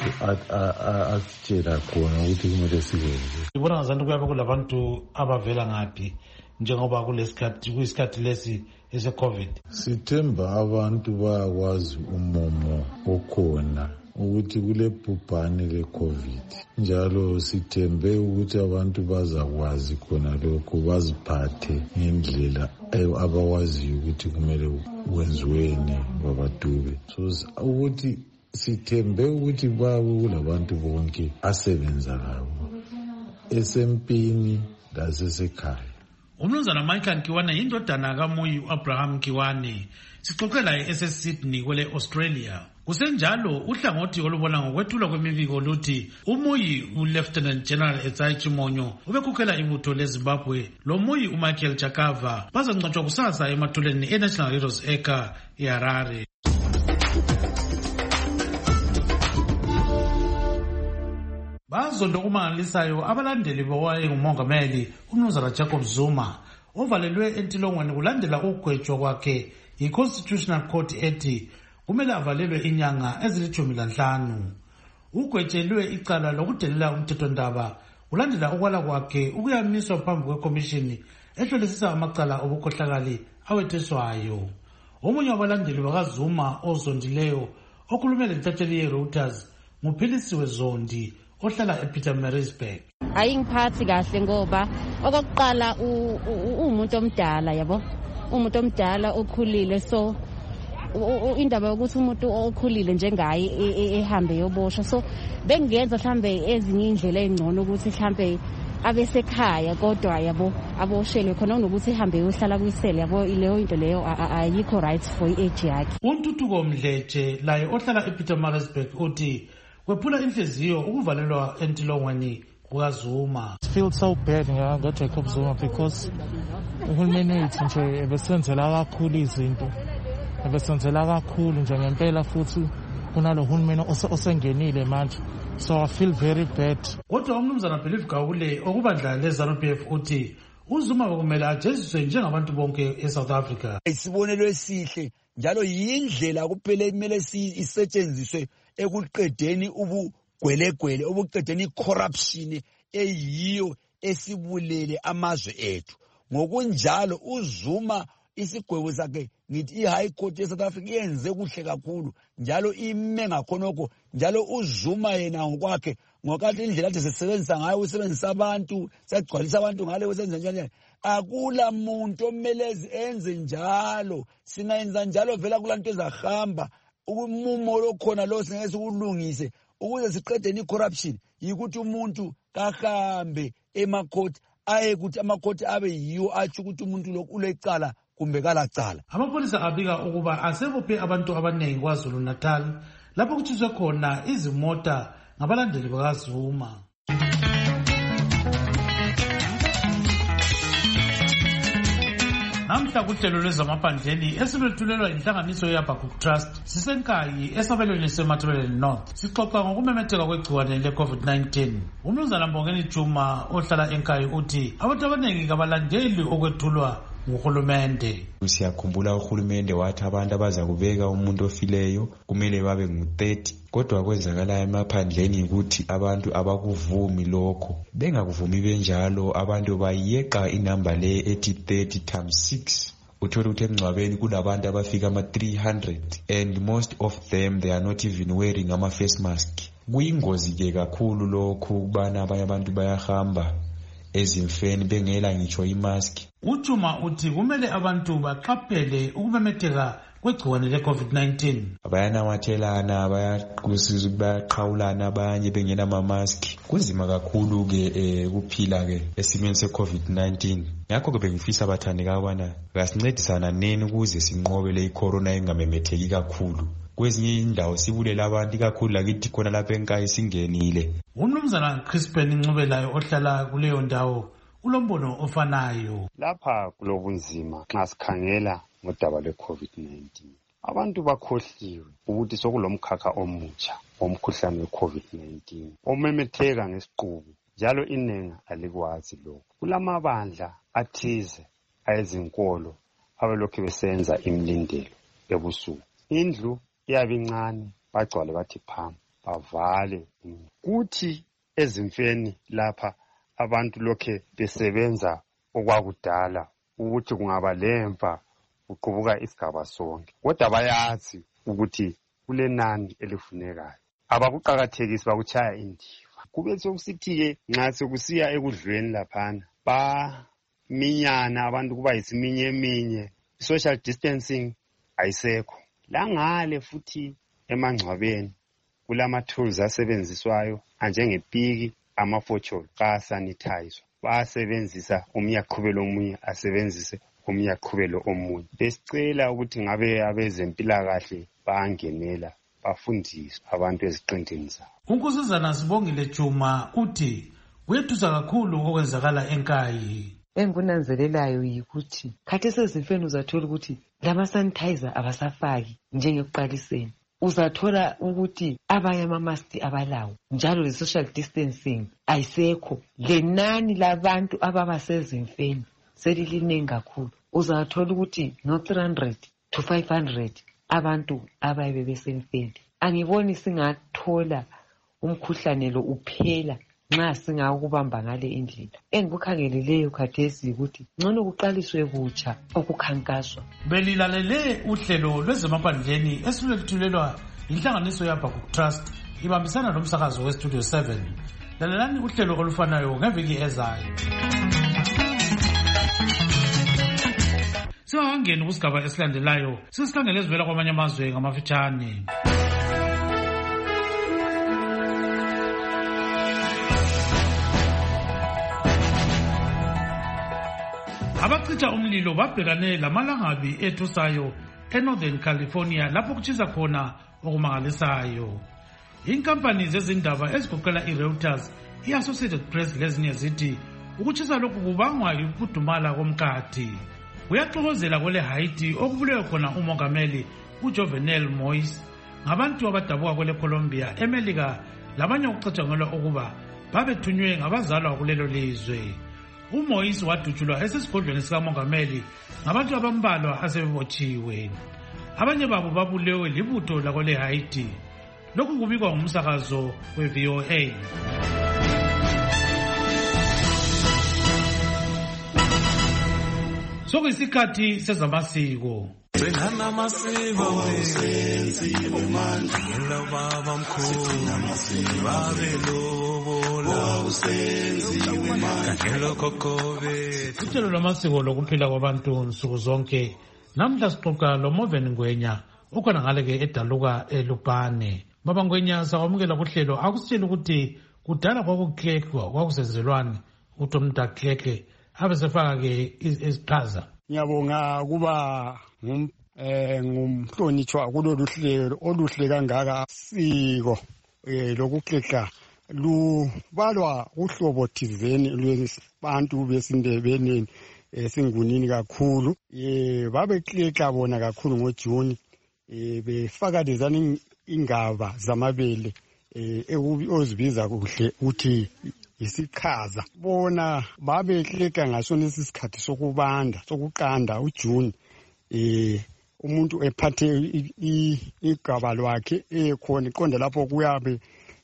asitshela khona ukuthi kumele sikwenze. Ngibona ngazanti kuyabe kulabantu abavela ngaphi njengoba kulesikhathi kuyisikhathi lesi ese-COVID? Sithemba abantu bayakwazi umomo okhona ukuthi kule bhubhane le-COVID, njalo sithembe ukuthi abantu bazakwazi khona lokho, baziphathe ngendlela abawaziyo ukuthi kumele kwenziweni Baba Dube. So ukuthi sithembe ukuthi kulabantu bonke asebenza labo esempini lasesekhaya. Umnumzana Michael Mkiwane yindodana kaMoyi u-Abraham Mkiwane. Sixoxe laye ese-Sydney kwele Australia. Kusenjalo uhlangothi olubona ngokwethulwa kwemibiko luthi uMoyi u-Lieutenant General Etsai Chimonyo ubekhukhela ibutho leZimbabwe lo Moyi uMichael Chakava bazangcwatshwa kusasa emathuleni eNational Heroes Acre eHarare. Bazondo kumangalisayo abalandeli bawaye ngumongameli uMnumzana Jacob Zuma ovalelwe entilongweni kulandela ukugwetshwa kwakhe yi-Constitutional Court ethi kumele avalelwe inyanga ezilithumi lanhlanu. Ugwetshelwe icala lokudelela umthethondaba kulandela ukwala kwakhe ukuyamiswa phambi kwekomishini ehlolisisa amacala obukhohlakali awetheswayo. Omunye wabalandeli bakaZuma ozondileyo okhulume lentatsheli ye-Reuters nguPhilisiwe Zondi ohlala ePietermaritzburg. Ayingiphathi kahle ngoba okokuqala umuntu omdala yabo, umuntu omdala okhulile, so indaba yokuthi umuntu okhulile njengaye ehambe yoboshwa, so bengenza mhlambe ezinye indlela ezingcono ukuthi mhlambe abesekhaya kodwa yabo aboshelwe khona kunokuthi ehambe yohlala kwisele yabo. Ileyo into leyo ayikho right for i-age yakhe. uNtuthuko Mdletshe laye ohlala ePietermaritzburg uthi kwephula inhliziyo ukuvalelwa entilongweni kukaZuma. I feel so bad ngaJacob Zuma because uhulumeni wethu nje ebesenzela kakhulu izinto, ebesenzela kakhulu nje ngempela, futhi kunalo hulumeni osengenile manje, so I feel very bad. Kodwa umnumzana Believe Gawule okubandla leZANU-P F uthi uZuma bekumele ajeziswe njengabantu bonke eSouth Africa. Isibonelo esihle njalo yindlela kuphela kumele isetshenziswe ekuqedeni ubugwelegwele, obuqedeni corruption eyiyo esibulele amazwe ethu. Ngokunjalo uZuma isigwebo sakhe ngithi i-high court ye-South Africa iyenze kuhle kakhulu njalo ime ngakhonokho njalo uzuma yena ngokwakhe ngokathi indlela athi sisebenzisa ngayo usebenzisa abantu sagcwalisa abantu ngale usenza njani akula muntu omelezi enze njalo singayenza njalo vela kulanto ezahamba umumo lokhona lo singeke ukulungise ukuze siqedeni i-corruption yikuthi umuntu kahambe emacourt aye ukuthi amacourt abe yiwo athi ukuthi umuntu lo ulecala kumbe kalacala. Amapolisa abika ukuba asebophe abantu abaningi kwaZulu Natal lapho kuthizwe khona izimota ngabalandeli bakaZuma. Namhla kuhlelo lwezamaphandleni esilwethulelwa inhlanganiso yeHabakkuk Trust sisenkayi esabelweni seMatabeleland North sixoxa ngokumemetheka kwegciwane le-COVID nineteen. Umnumzana Mbongeni Juma ohlala enkayi uthi abantu abaningi kabalandeli okwethulwa nguhulumende. Siyakhumbula uhulumende wathi abantu abaza kubeka umuntu ofileyo kumele babe ngu thirty kodwa kwenzakala emaphandleni ukuthi abantu abakuvumi lokho. Bengakuvumi benjalo abantu bayeqa inamba le ethi thirty times six. Uthola ukuthi emngcwabeni kunabantu abafika ama three hundred and most of them they are not even wearing ama face mask. Kuyingozi ke kakhulu lokho kubana abanye abantu bayahamba ezimfeni bengela ngitsho imask. Uchuma uthi kumele abantu baqaphele ukumemetheka kwegciwane le-COVID nineteen. Bayanamathelana, bayakusiza bayaqhawulana abanye bengena ama-mask. Kunzima kakhulu ke eh, kuphila ke esimeni se-COVID nineteen. Ngakho ke bengifisa abathandekayo bana kasincedisana neni ukuze sinqobe le corona ingamemetheki kakhulu. Kwezinye indawo sibulela abantu kakhulu lakithi khona lapha enkayi singenile. Umnumzana Crispin Ncubelayo ohlala kuleyo ndawo ulombono ofanayo. Lapha kulobunzima nxa sikhangela ngodaba lwe-COVID nineteen. Abantu bakhohliwe ukuthi sokulomkhakha omutsha omkhuhlane we-COVID nineteen omemetheka ngesiqubu njalo inenga alikwazi lokho. Kulamabandla athize ayezinkolo abelokhu besenza imlindelo ebusuku. Indlu iyabincane bagcwale bathi phamu bavale. Kuthi ezimfeni lapha abantu lokhe besebenza okwakudala ukuthi kungaba lemfa uqubuka isigaba sonke. Kodwa bayazi ukuthi kulenani elifunekayo. Abakuqakathekisi bakuchaya indiva. Kube sokusithi-ke nxa sekusiya ekudlweni laphana baminyana abantu kuba yisiminye eminye. Social distancing ayisekho. Langale futhi emangcwabeni kulama-tools asebenziswayo anjengepiki amafotsholo kasanitizwa. Basebenzisa omunye aqhubele omunye asebenzise omunye aqhubele omunye. Besicela ukuthi ngabe abezempilakahle bangenela bafundiswe abantu eziqintini zabo. Unkosazana Sibongile Juma uthi kuyethusa kakhulu okwenzakala enkayi. Engunanzelelayo yikuthi khathesi ezimfeni uzathola ukuthi lama-sanitizer abasafaki njengekuqaliseni. Uzathola ukuthi abanye ama-mask abalawo njalo le-social distancing ayisekho. Lenani labantu ababasezimfeni seliliningi kakhulu. Uzathola ukuthi no three hundred to five hundred abantu abaye besemfeni. Angiboni singathola umkhuhlane lo uphela nxa singakubamba ngale indlela. Engikukhangeleleyo khathesi ukuthi ngcono kuqaliswe kutsha okukhankaswa. Belilalele uhlelo lwezemaphandleni esilwethulelwa inhlanganiso yeHabakkuk Trust ibambisana nomsakazo weStudio seven. Lalelani uhlelo olufanayo ngeviki ezayo. Singangeni kusigaba esilandelayo sisikhangele ezivela kwamanye amazwe ngamafitshane. Abacitsha umlilo babhekane lamalangabi ethusayo eNorthern California lapho kutshiza khona okumangalisayo. Inkampani zezindaba ezigoqela iReuters, iAssociated Press lezinye zithi ukutshisa lokhu kubangwa yikudumala komkhathi. Kuyaxokozela kwele Haiti okubulewe khona umongameli uJovenel Moise ngabantu abadabuka kwele Colombia, eMelika labanye okucatshangelwa ukuba babethunywe ngabazalwa kulelo lizwe. uMoise wadutshulwa esesigodlweni sikamongameli ngabantu abambalwa asebebotshiwe. Abanye babo babulewe libutho lakwele Haiti. Lokhu kubikwa ngumsakazo we-V O A. Sokuyisikhathi sezamasiko. Sengana amasiko wenziwe manje baba mkhulu babelobola usenziwe manje lokokobe. Uhlelo lwamasiko lokuphila kwabantu nsuku zonke. Namhla sixoxa loMoven Ngwenya ukhona ngale ke edaluka eLupane. Baba Ngwenya sawamukela kuhlelo akusitshela ukuthi kudala kwakuklekwa kwakusenzelwane ukuthi umuntu akleke abe sefaka ke isiqhaza. Ngiyabonga kuba ngum eh ngumhlonitshwa kulolu hlelo oluhle kangaka siko eh lokuklekla lubalwa uhlobo thizeni lwebantu besindebeni esingunini kakhulu eh babeklekla bona kakhulu ngoJuni eh befaka lezani ingaba zamabele eh ozibiza kuhle uthi isikhaza bona babekleka ngasona isikhathi sokubanda sokuqanda uJuni eh umuntu ephathe igaba lwakhe ekhona iqonda lapho kuyabe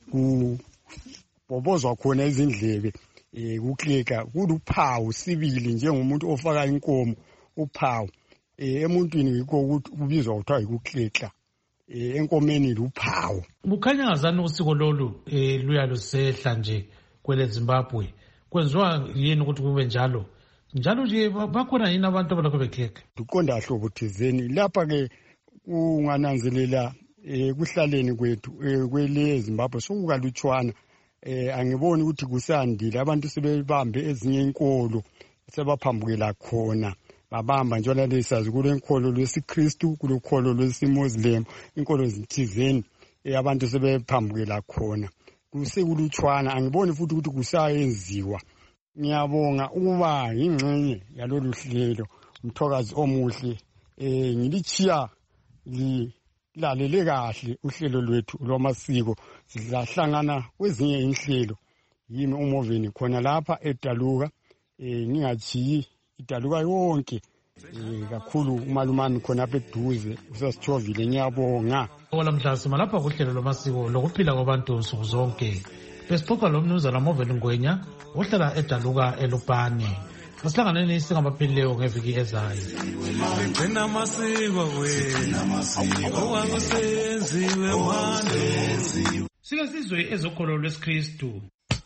kubobozwa khona izindlebe eh kukleka kuluphawu sibili njengomuntu ofaka inkomo uphawu eh emuntwini yikho ukuthi ubizwa kuthiwa ikukleka eh enkomeni luphawu. Bukhanya ngazani usiko lolu eh luya lusehla nje kwele Zimbabwe kwenziwa yini ukuthi kube njalo njalo nje bakhona yini abantu abalokho bekleka? Duqonda hlobo thizeni lapha ke ungananzelela ekuhlaleni kwethu kwele Zimbabwe sokukalutshwana eh angiboni ukuthi kusandile abantu sebebambe ezinye inkolo sebaphambukela khona babamba njalo lesazi kulenkolo lwesiKristu kulenkolo lwesiMuslim inkolo zithizeni abantu sebephambukela khona kusekulutshwana angiboni futhi ukuthi kusayenziwa. Ngiyabonga ukuba ingxenye yalolu hlelo umthokazi omuhle eh ngilichiya lilalele kahle uhlelo lwethu lwamasiko sizahlangana kwezinye inhlelo yimi uMoven khona lapha edaluka eh ngingachiyi idaluka yonke eh kakhulu umalumami khona apha eduze usasichovile ngiyabonga. Olamhla simalapha kuhlelo lwamasiko lokuphila kwabantu nsuku zonke. Besixoxa lo mnumzana Moven Ngwenya ohlala edaluka eLupane. Asihlanganeni singabaphilileyo ngeviki ezayo. Ngena amasiko wena okwakusenziwe manje. Sike sizwe ezokholo lwesiKristu.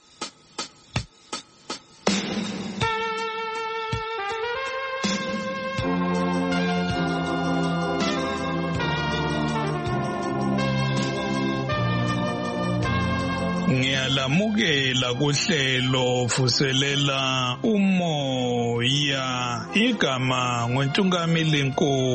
Ngiyalamukela kuhlelo vuselela umoya igama ngoNtungamili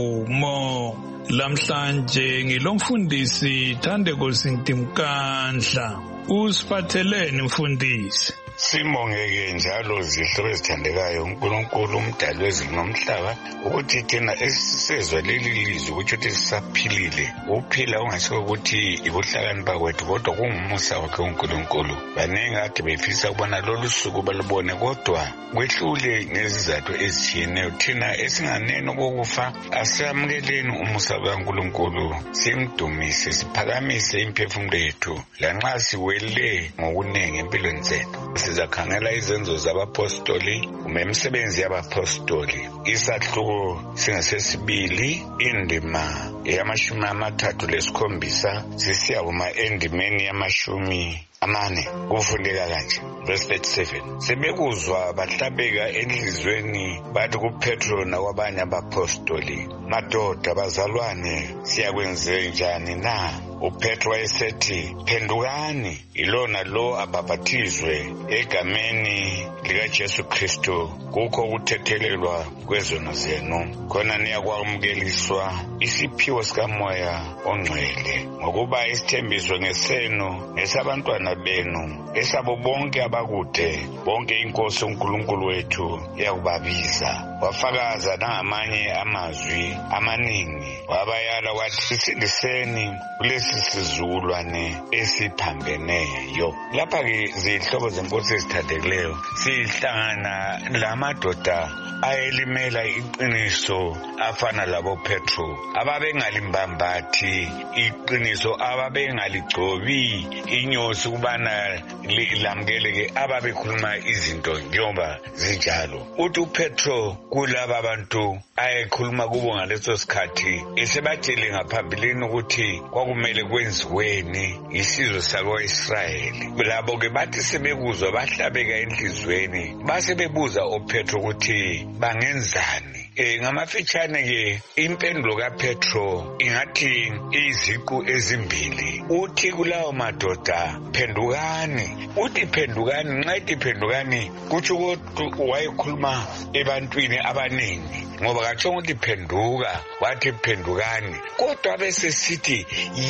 Nkomo. Lamhlanje ngilomfundisi Thandeko Sintimkandla. Usiphatheleni mfundisi? Simongeke njalo zihlobo ezithandekayo uNkulunkulu umdali wezulu nomhlaba ukuthi thina esisezwe leli lizwi ukuthi sisaphilile uphila ungasho ukuthi ibuhlakanipha kwethu kodwa kungumusa wakhe uNkulunkulu. Baningi ade befisa ukubona lolu suku balubone kodwa kwehlule ngezizathu ezitshiyeneyo. Thina esinganeni kokufa asiyamukeleni umusa kaNkulunkulu simdumise siphakamise imphefumulo yethu lanxa siwele ngokunengi empilweni zethu. Sizakhangela izenzo zabapostoli umemisebenzi yabapostoli isahluko singasesibili indima yamashumi amathathu lesikhombisa sisiya kuma endimeni yamashumi amane kufundeka kanje verse thirty-seven. Sebekuzwa bahlabeka enhlizweni bathi kuPetro nakwabanye abapostoli, madoda bazalwane siyakwenze njani na? uPetro wayesethi phendukani ilona lo abhabhathizwe egameni likaJesu Kristu kukho ukuthethelelwa kwezono zenu khona niyakwamukeliswa isiphiwo sikamoya ongcwele ngokuba isithembiso ngesenu nesabantwana benu esabo bonke abakude bonke inkosi uNkulunkulu wethu yakubabiza. Wafakaza nangamanye amazwi amaningi wabayala wathi sisindiseni kulesi sizukulwane esiphambeneyo. Lapha-ke zihlobo zenkosi ezithathekileyo sihlangana lamadoda ayelimela iqiniso afana labo Petro ababengalimbambathi iqiniso ababengaligcobi inyosi kubana lilamkeleke ababekhuluma izinto njengoba zinjalo. Uthi uPetro kulaba bantu ayekhuluma kubo ngaleso sikhathi esebatshele ngaphambilini ukuthi kwakumele kwenziweni isizwe sakwa-Israyeli. Labo ke bathi sebekuzwa bahlabeka enhlizweni base bebuza uPetro ukuthi bangenzani. Eh ngamafitshane ke impendulo kaPetro ingathi iziqu ezimbili. Uthi kulawo madoda phendukani, uthi phendukani, nxa phendukani kutsho ukuthi wayekhuluma ebantwini abaningi ngoba katsho ukuthi phenduka wathi phendukani, kodwa bese sithi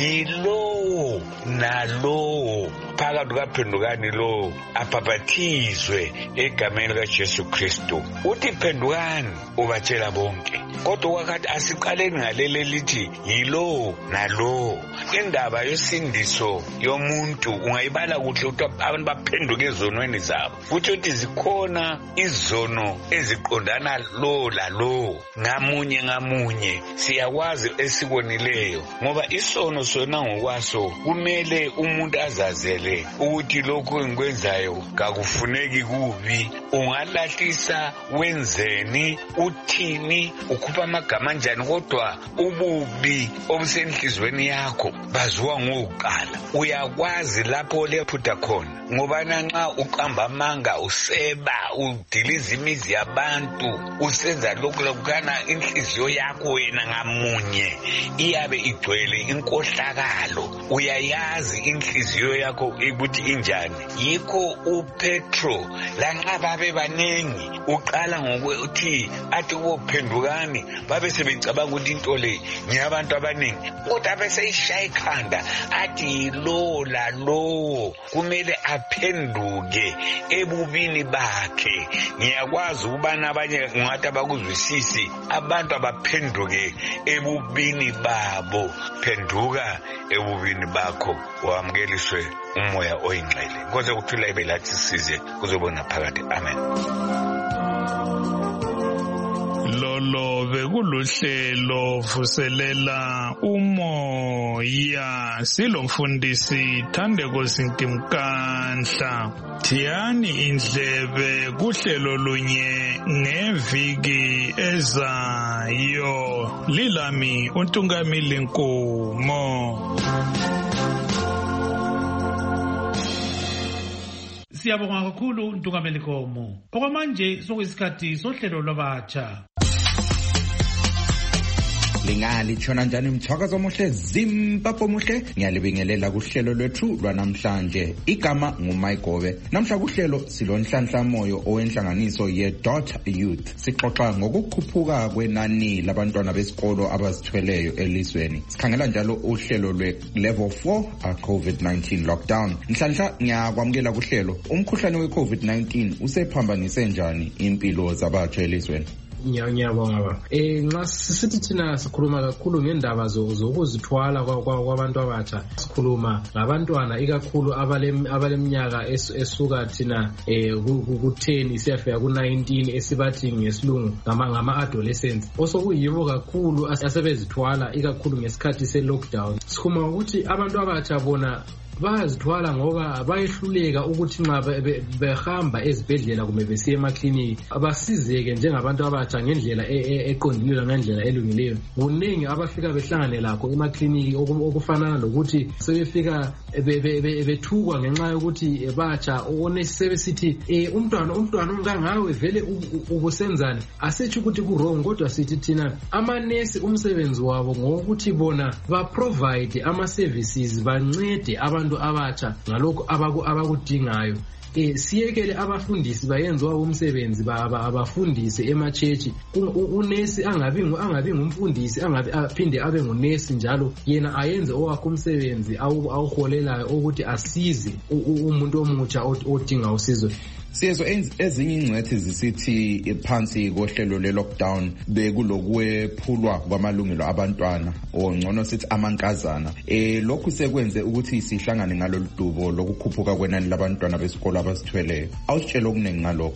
yilo nalo phakathi kaphendukani lo aphapathizwe egameni kaJesu Kristu. Uthi phendukani ubatshela bonke, kodwa wakathi asiqaleni ngalele lithi yilo nalo. Indaba yosindiso yomuntu ungayibala kuhle ukuthi abantu baphenduke ezonweni zabo, kuthi ukuthi zikhona izono eziqondana lo lalo ngamunye ngamunye. Siyakwazi esikonileyo ngoba isono sona ngokwaso kumele umuntu azazele ukuthi lokho engikwenzayo kakufuneki kubi. Ungalahlisa wenzeni, uthini, ukhupha amagama njani, kodwa ububi obusenhlizweni yakho baziwa ngokuqala. Uyakwazi lapho lephutha khona ngoba nxa uqamba amanga, useba, udiliza imizi yabantu, usenza lokhu lokana, inhliziyo yakho wena ngamunye iyabe igcwele inkohlakalo. Uyayazi inhliziyo yakho ukuthi injani. Yikho uPetro lanxa babe banengi uqala ngokuthi athi kuphendukani, babe sebecabanga ukuthi into le ngiyabantu abaningi, kodwa bese ishaya ikhanda athi lo la lo kumele aphenduke ebubini bakhe. Ngiyakwazi ukubana abanye ngathi abakuzwisisi, abantu abaphenduke ebubini babo. Phenduka ebubini bakho wamkeliswe umoya oyingcwele. Konke ukuthula ibe lathi size kuzobona phakathi. Amen. Lolo bekuluhlelo vuselela umoya, silomfundisi Thandeko Sintimkanhla. Thiyani indlebe kuhlelo lunye ngeviki ezayo. Lilami uNtungamili Nkomo. Siyabonga kakhulu Ntungameli Nkomo. Okwamanje sokuyisikhathi sohlelo lwabatsha. Lingali tshona njani mthwakazo omuhle, Zimbabwe omuhle, ngiyalibingelela kuhlelo lwethu lwanamhlanje. Igama nguMayigobe. Namhla kuhlelo silonhlanhla moyo owenhlanganiso ye-Dot Youth. Sixoxa ngokukhuphuka kwenani labantwana besikolo abazithweleyo elizweni. Sikhangela njalo uhlelo lwe-Level four a-COVID nineteen lockdown. Nhlanhla ngiyakwamukela kuhlelo. Umkhuhlane we-COVID nineteen usephambanise njani impilo zabatsha elizweni? Ngiyabonga baba. Eh nxa sithi thina sikhuluma kakhulu ngendaba zokuzithwala kwabantu abatsha, sikhuluma ngabantwana ikakhulu abaleminyaka esuka thina eh ku ten isiyafika ku nineteen esibathi ngesilungu ngama adolescents. Osokuyibo kakhulu asebezithwala ikakhulu ngesikhathi se lockdown. Sikhuluma ukuthi abantu abatsha bona bayazithwala ngoba bayehluleka ukuthi nxa behamba ezibhedlela kumbe besiye emakliniki abasizeke njengabantu abatsha ngendlela eqondileyo ngendlela elungileyo. Kuningi abafika behlangane lakho emakliniki okufanana lokuthi sebefika bethukwa ngenxa yokuthi batsha onesebesithi umntwana umntwana ungangawe vele ubusenzani. Asitsho ukuthi ku wrong, kodwa sithi thina amanesi umsebenzi wabo ngokuthi bona ba provide ama services, bancede abantu abatsha ngalokho abakudingayo. Eh siyekele abafundisi bayenze wabo umsebenzi abafundise emachechi. Unesi angabi angabi ngumfundisi, angabi aphinde abe ngunesi njalo, yena ayenze owakho umsebenzi awuholelayo ukuthi asize umuntu omutsha odinga usizo. Siyezo ezinye ingcwethi zisithi phansi kohlelo le-lockdown bekulokuwephulwa kwamalungelo abantwana, ongcono sithi amankazana. Eh lokhu sekwenze ukuthi sihlangane ngalolu dubo lokukhuphuka kwenani labantwana besikolo abasithweleyo. Awusitshela okuningi ngalokho.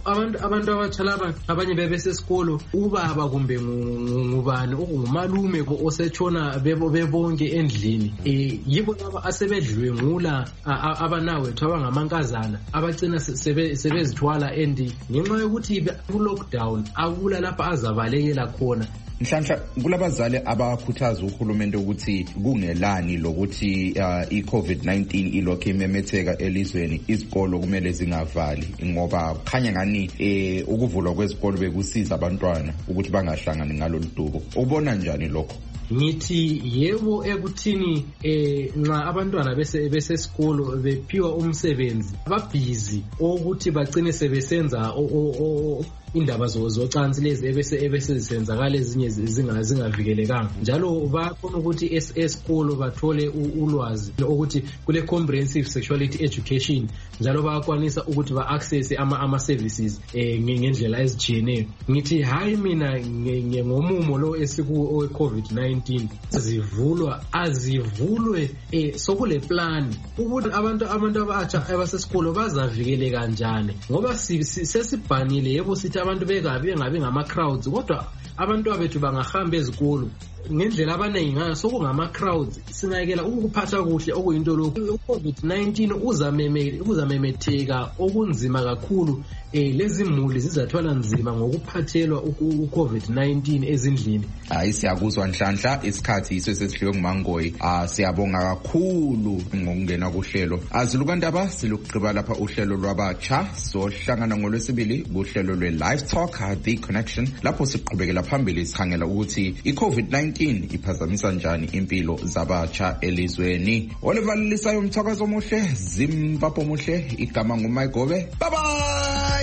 abantu abantu abatsha laba abanye bebesesikolo ubaba kumbe ngubani okungumalume osetshona bebonke endlini eh yibo laba asebedliwe ngula abanawethu abangamankazana abagcina sebezithwala endi ngenxa yokuthi ku lockdown akula lapha azabalekela khona. Nhlanhla kulabazali abakhuthaza uhulumende ukuthi kungelani lokuthi uh, i-COVID nineteen ilokhu imemetheka elizweni izikolo kumele zingavali ngoba khanya ngani eh ukuvulwa kwezikolo bekusiza abantwana ukuthi bangahlangani ngalolu dubo. Ubona njani lokho? Ngithi yebo ekuthini eh nxa abantwana bese besesikolo bephiwa umsebenzi babhizi ukuthi bagcine sebesenza indaba zocansi lezi ebese ebese zisenzakala ezinye zingavikelekanga njalo bakhona ukuthi esikolo bathole ulwazi ukuthi kule comprehensive sexuality education njalo bayakwanisa ukuthi ba access ama ama services eh ngendlela ezijiyeneyo. Ngithi hayi mina ngomumo lo esiku we COVID nineteen zivulwa azivulwe eh sokule plan ukuthi abantu abantu abatsha abasesikolo bazavikeleka kanjani ngoba sesibhanile yebo sithi abantu bekabi engabe ngama crowds kodwa abantu abethu bangahamba ezikolo ngendlela abaningi ngayo sokungama crowds singayekela ukuphatha kuhle okuyinto lokho COVID nineteen uzamemele uzamemetheka okunzima kakhulu eh lezi imuli zizathwala nzima ngokuphathelwa uCovid nineteen ezindlini. Hayi siyakuzwa Nhlanhla isikhathi iso sesihliwe nguMangoyi. Ah siyabonga kakhulu ngokungena kuhlelo. Azilukandaba silukuqiba lapha uhlelo lwabatsha sohlangana ngolwesibili kuhlelo lwe Live Talk The Connection lapho siqhubekela phambili sikhangela ukuthi iCovid nineteen iphazamisa njani impilo zabatsha elizweni. Olevalisayo umthakazo omuhle Zimbabwe omuhle igama nguMayigobe. Bye bye.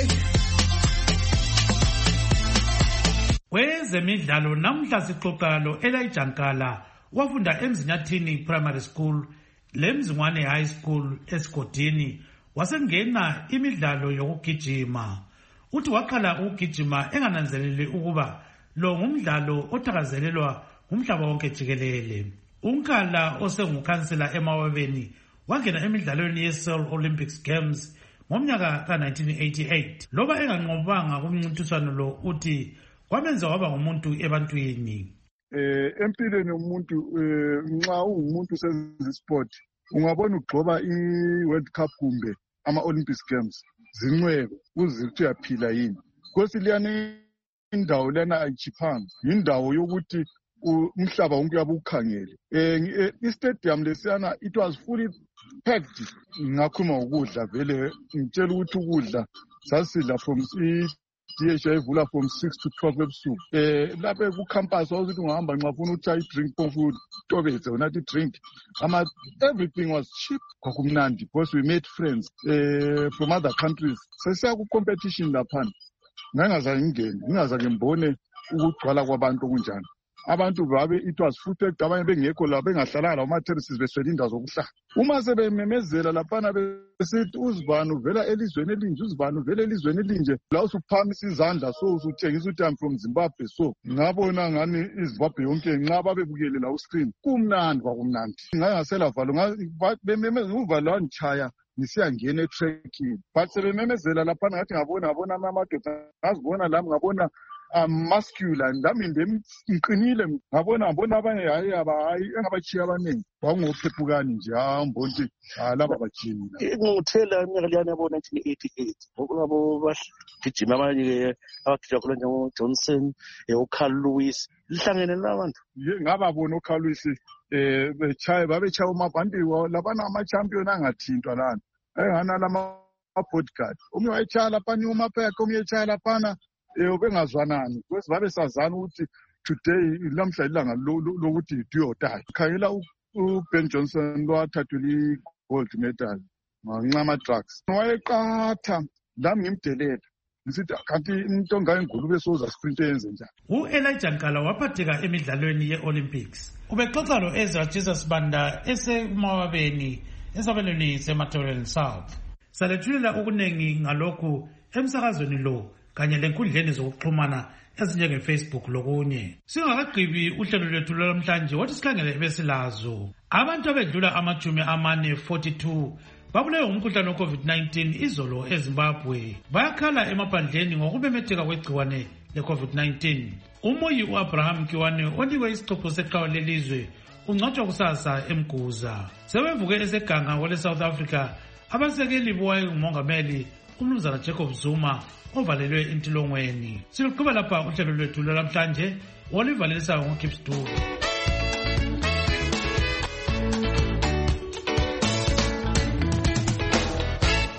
Kwezemidlalo namhla sixoxa lo Elijah Nkala wafunda eMzinyathini Primary School leMzingwane High School eSigodini wasengena imidlalo yokugijima. Uthi waqala ukugijima engananzeleli ukuba lo ngumdlalo othakazelelwa umhlaba wonke jikelele. Unkala osengukhansela eMawabeni wangena emidlalweni yeSeoul Olympics Games ngomnyaka ka nineteen eighty-eight. Loba enganqobanga kumncintiswano lo uthi kwamenza waba ngumuntu ebantwini. Eh empilweni umuntu nxa ungumuntu senze sport ungabona ugcoba iWorld Cup kumbe ama Olympics Games zinwebe uzithi uyaphila yini. Kwesiliyane indawo lana ayichiphanga indawo yokuthi umhlaba wonke uyabukhangele. Eh istadium lesiyana it was fully packed. Ngakhuluma ukudla vele ngitshela ukuthi ukudla sasidla from D H I ivula from six to twelve ebusuku. Eh lapha ku campus ukuthi ungahamba nxa ufuna uthi drink food tobetse unathi drink. Ama everything was cheap kwakumnandi because we made friends eh from other countries. Sesiya ku competition lapha. Ngangaza ngingene ngingaza ngembone ukugcwala kwabantu kunjani. Abantu babe it was footed abanye bengekho la bengahlala la ma-terraces beswela indawo zokuhlala. Uma sebememezela laphana besithi uzibani uvela elizweni elinje uzibani uvela elizweni elinje la usuphamisa izandla so usutshengisa ukuthi I'm from Zimbabwe so ngabona ngani iZimbabwe yonke nxa babebukele la uscreen kumnandi kwakumnandi ngangasela valo bememeza uvalo wangichaya nisiyangena etrekking but sebememezela laphana ngathi ngabona ngabona amadoda ngazibona lami ngabona um muscular ndami ndemqinile ngabona ngabona abanye hayi abayi engabachiya abaningi bangophepukani nje ambonke laba bajimi ngokuthela iminyaka liyana yabo nineteen eighty-eight ngokulabo bagijima abanye abagijima khona njengo Johnson uCarl Lewis lihlangene labantu ngababona uCarl Lewis eh bechaya babechaya umabhandi labana ama champion angathintwa lana engana lama podcast umnye wayechaya lapha ni umapheka umnye echaya lapha eh bengazwanani because babe sazana ukuthi today lamhla ilanga lokuthi do or die. Khayela uBen Johnson lwathathula igold medal ngancama drugs wayeqatha lami ngimdelela ngisithi kanti into ngayengulube soza sprint yenze njani. U-Elijah Nkala waphatheka emidlalweni ye-Olympics. Ubexoxa lo Ezra Jesus Banda esemawabeni esabelweni seMatorel South. Salethulela okuningi ngalokhu emsakazweni lo kanye lenkundleni zokuxhumana ezinjenge Facebook lokunye. Singakagqibi uhlelo lwethu lwamhlanje wathi sikhangele ebesilazo. Abantu abedlula amajumi amane forty-two babulewe umkhuhlane we-covid nineteen izolo eZimbabwe. Bayakhala emaphandleni ngokumemetheka kwegciwane le-covid nineteen. Umoyi u-Abraham Kiwane onikwe isichopho seqhawe lelizwe ungcwatshwa kusasa eMguza. Sebevuke eseganga kwele South Africa abasekeli bowaye umongameli uMnumzana Jacob Zuma ovalelwe intilongweni. Siluqhuba lapha uhlelo lwethu lwalamhlanje olivalelisayo ngoKips Dube.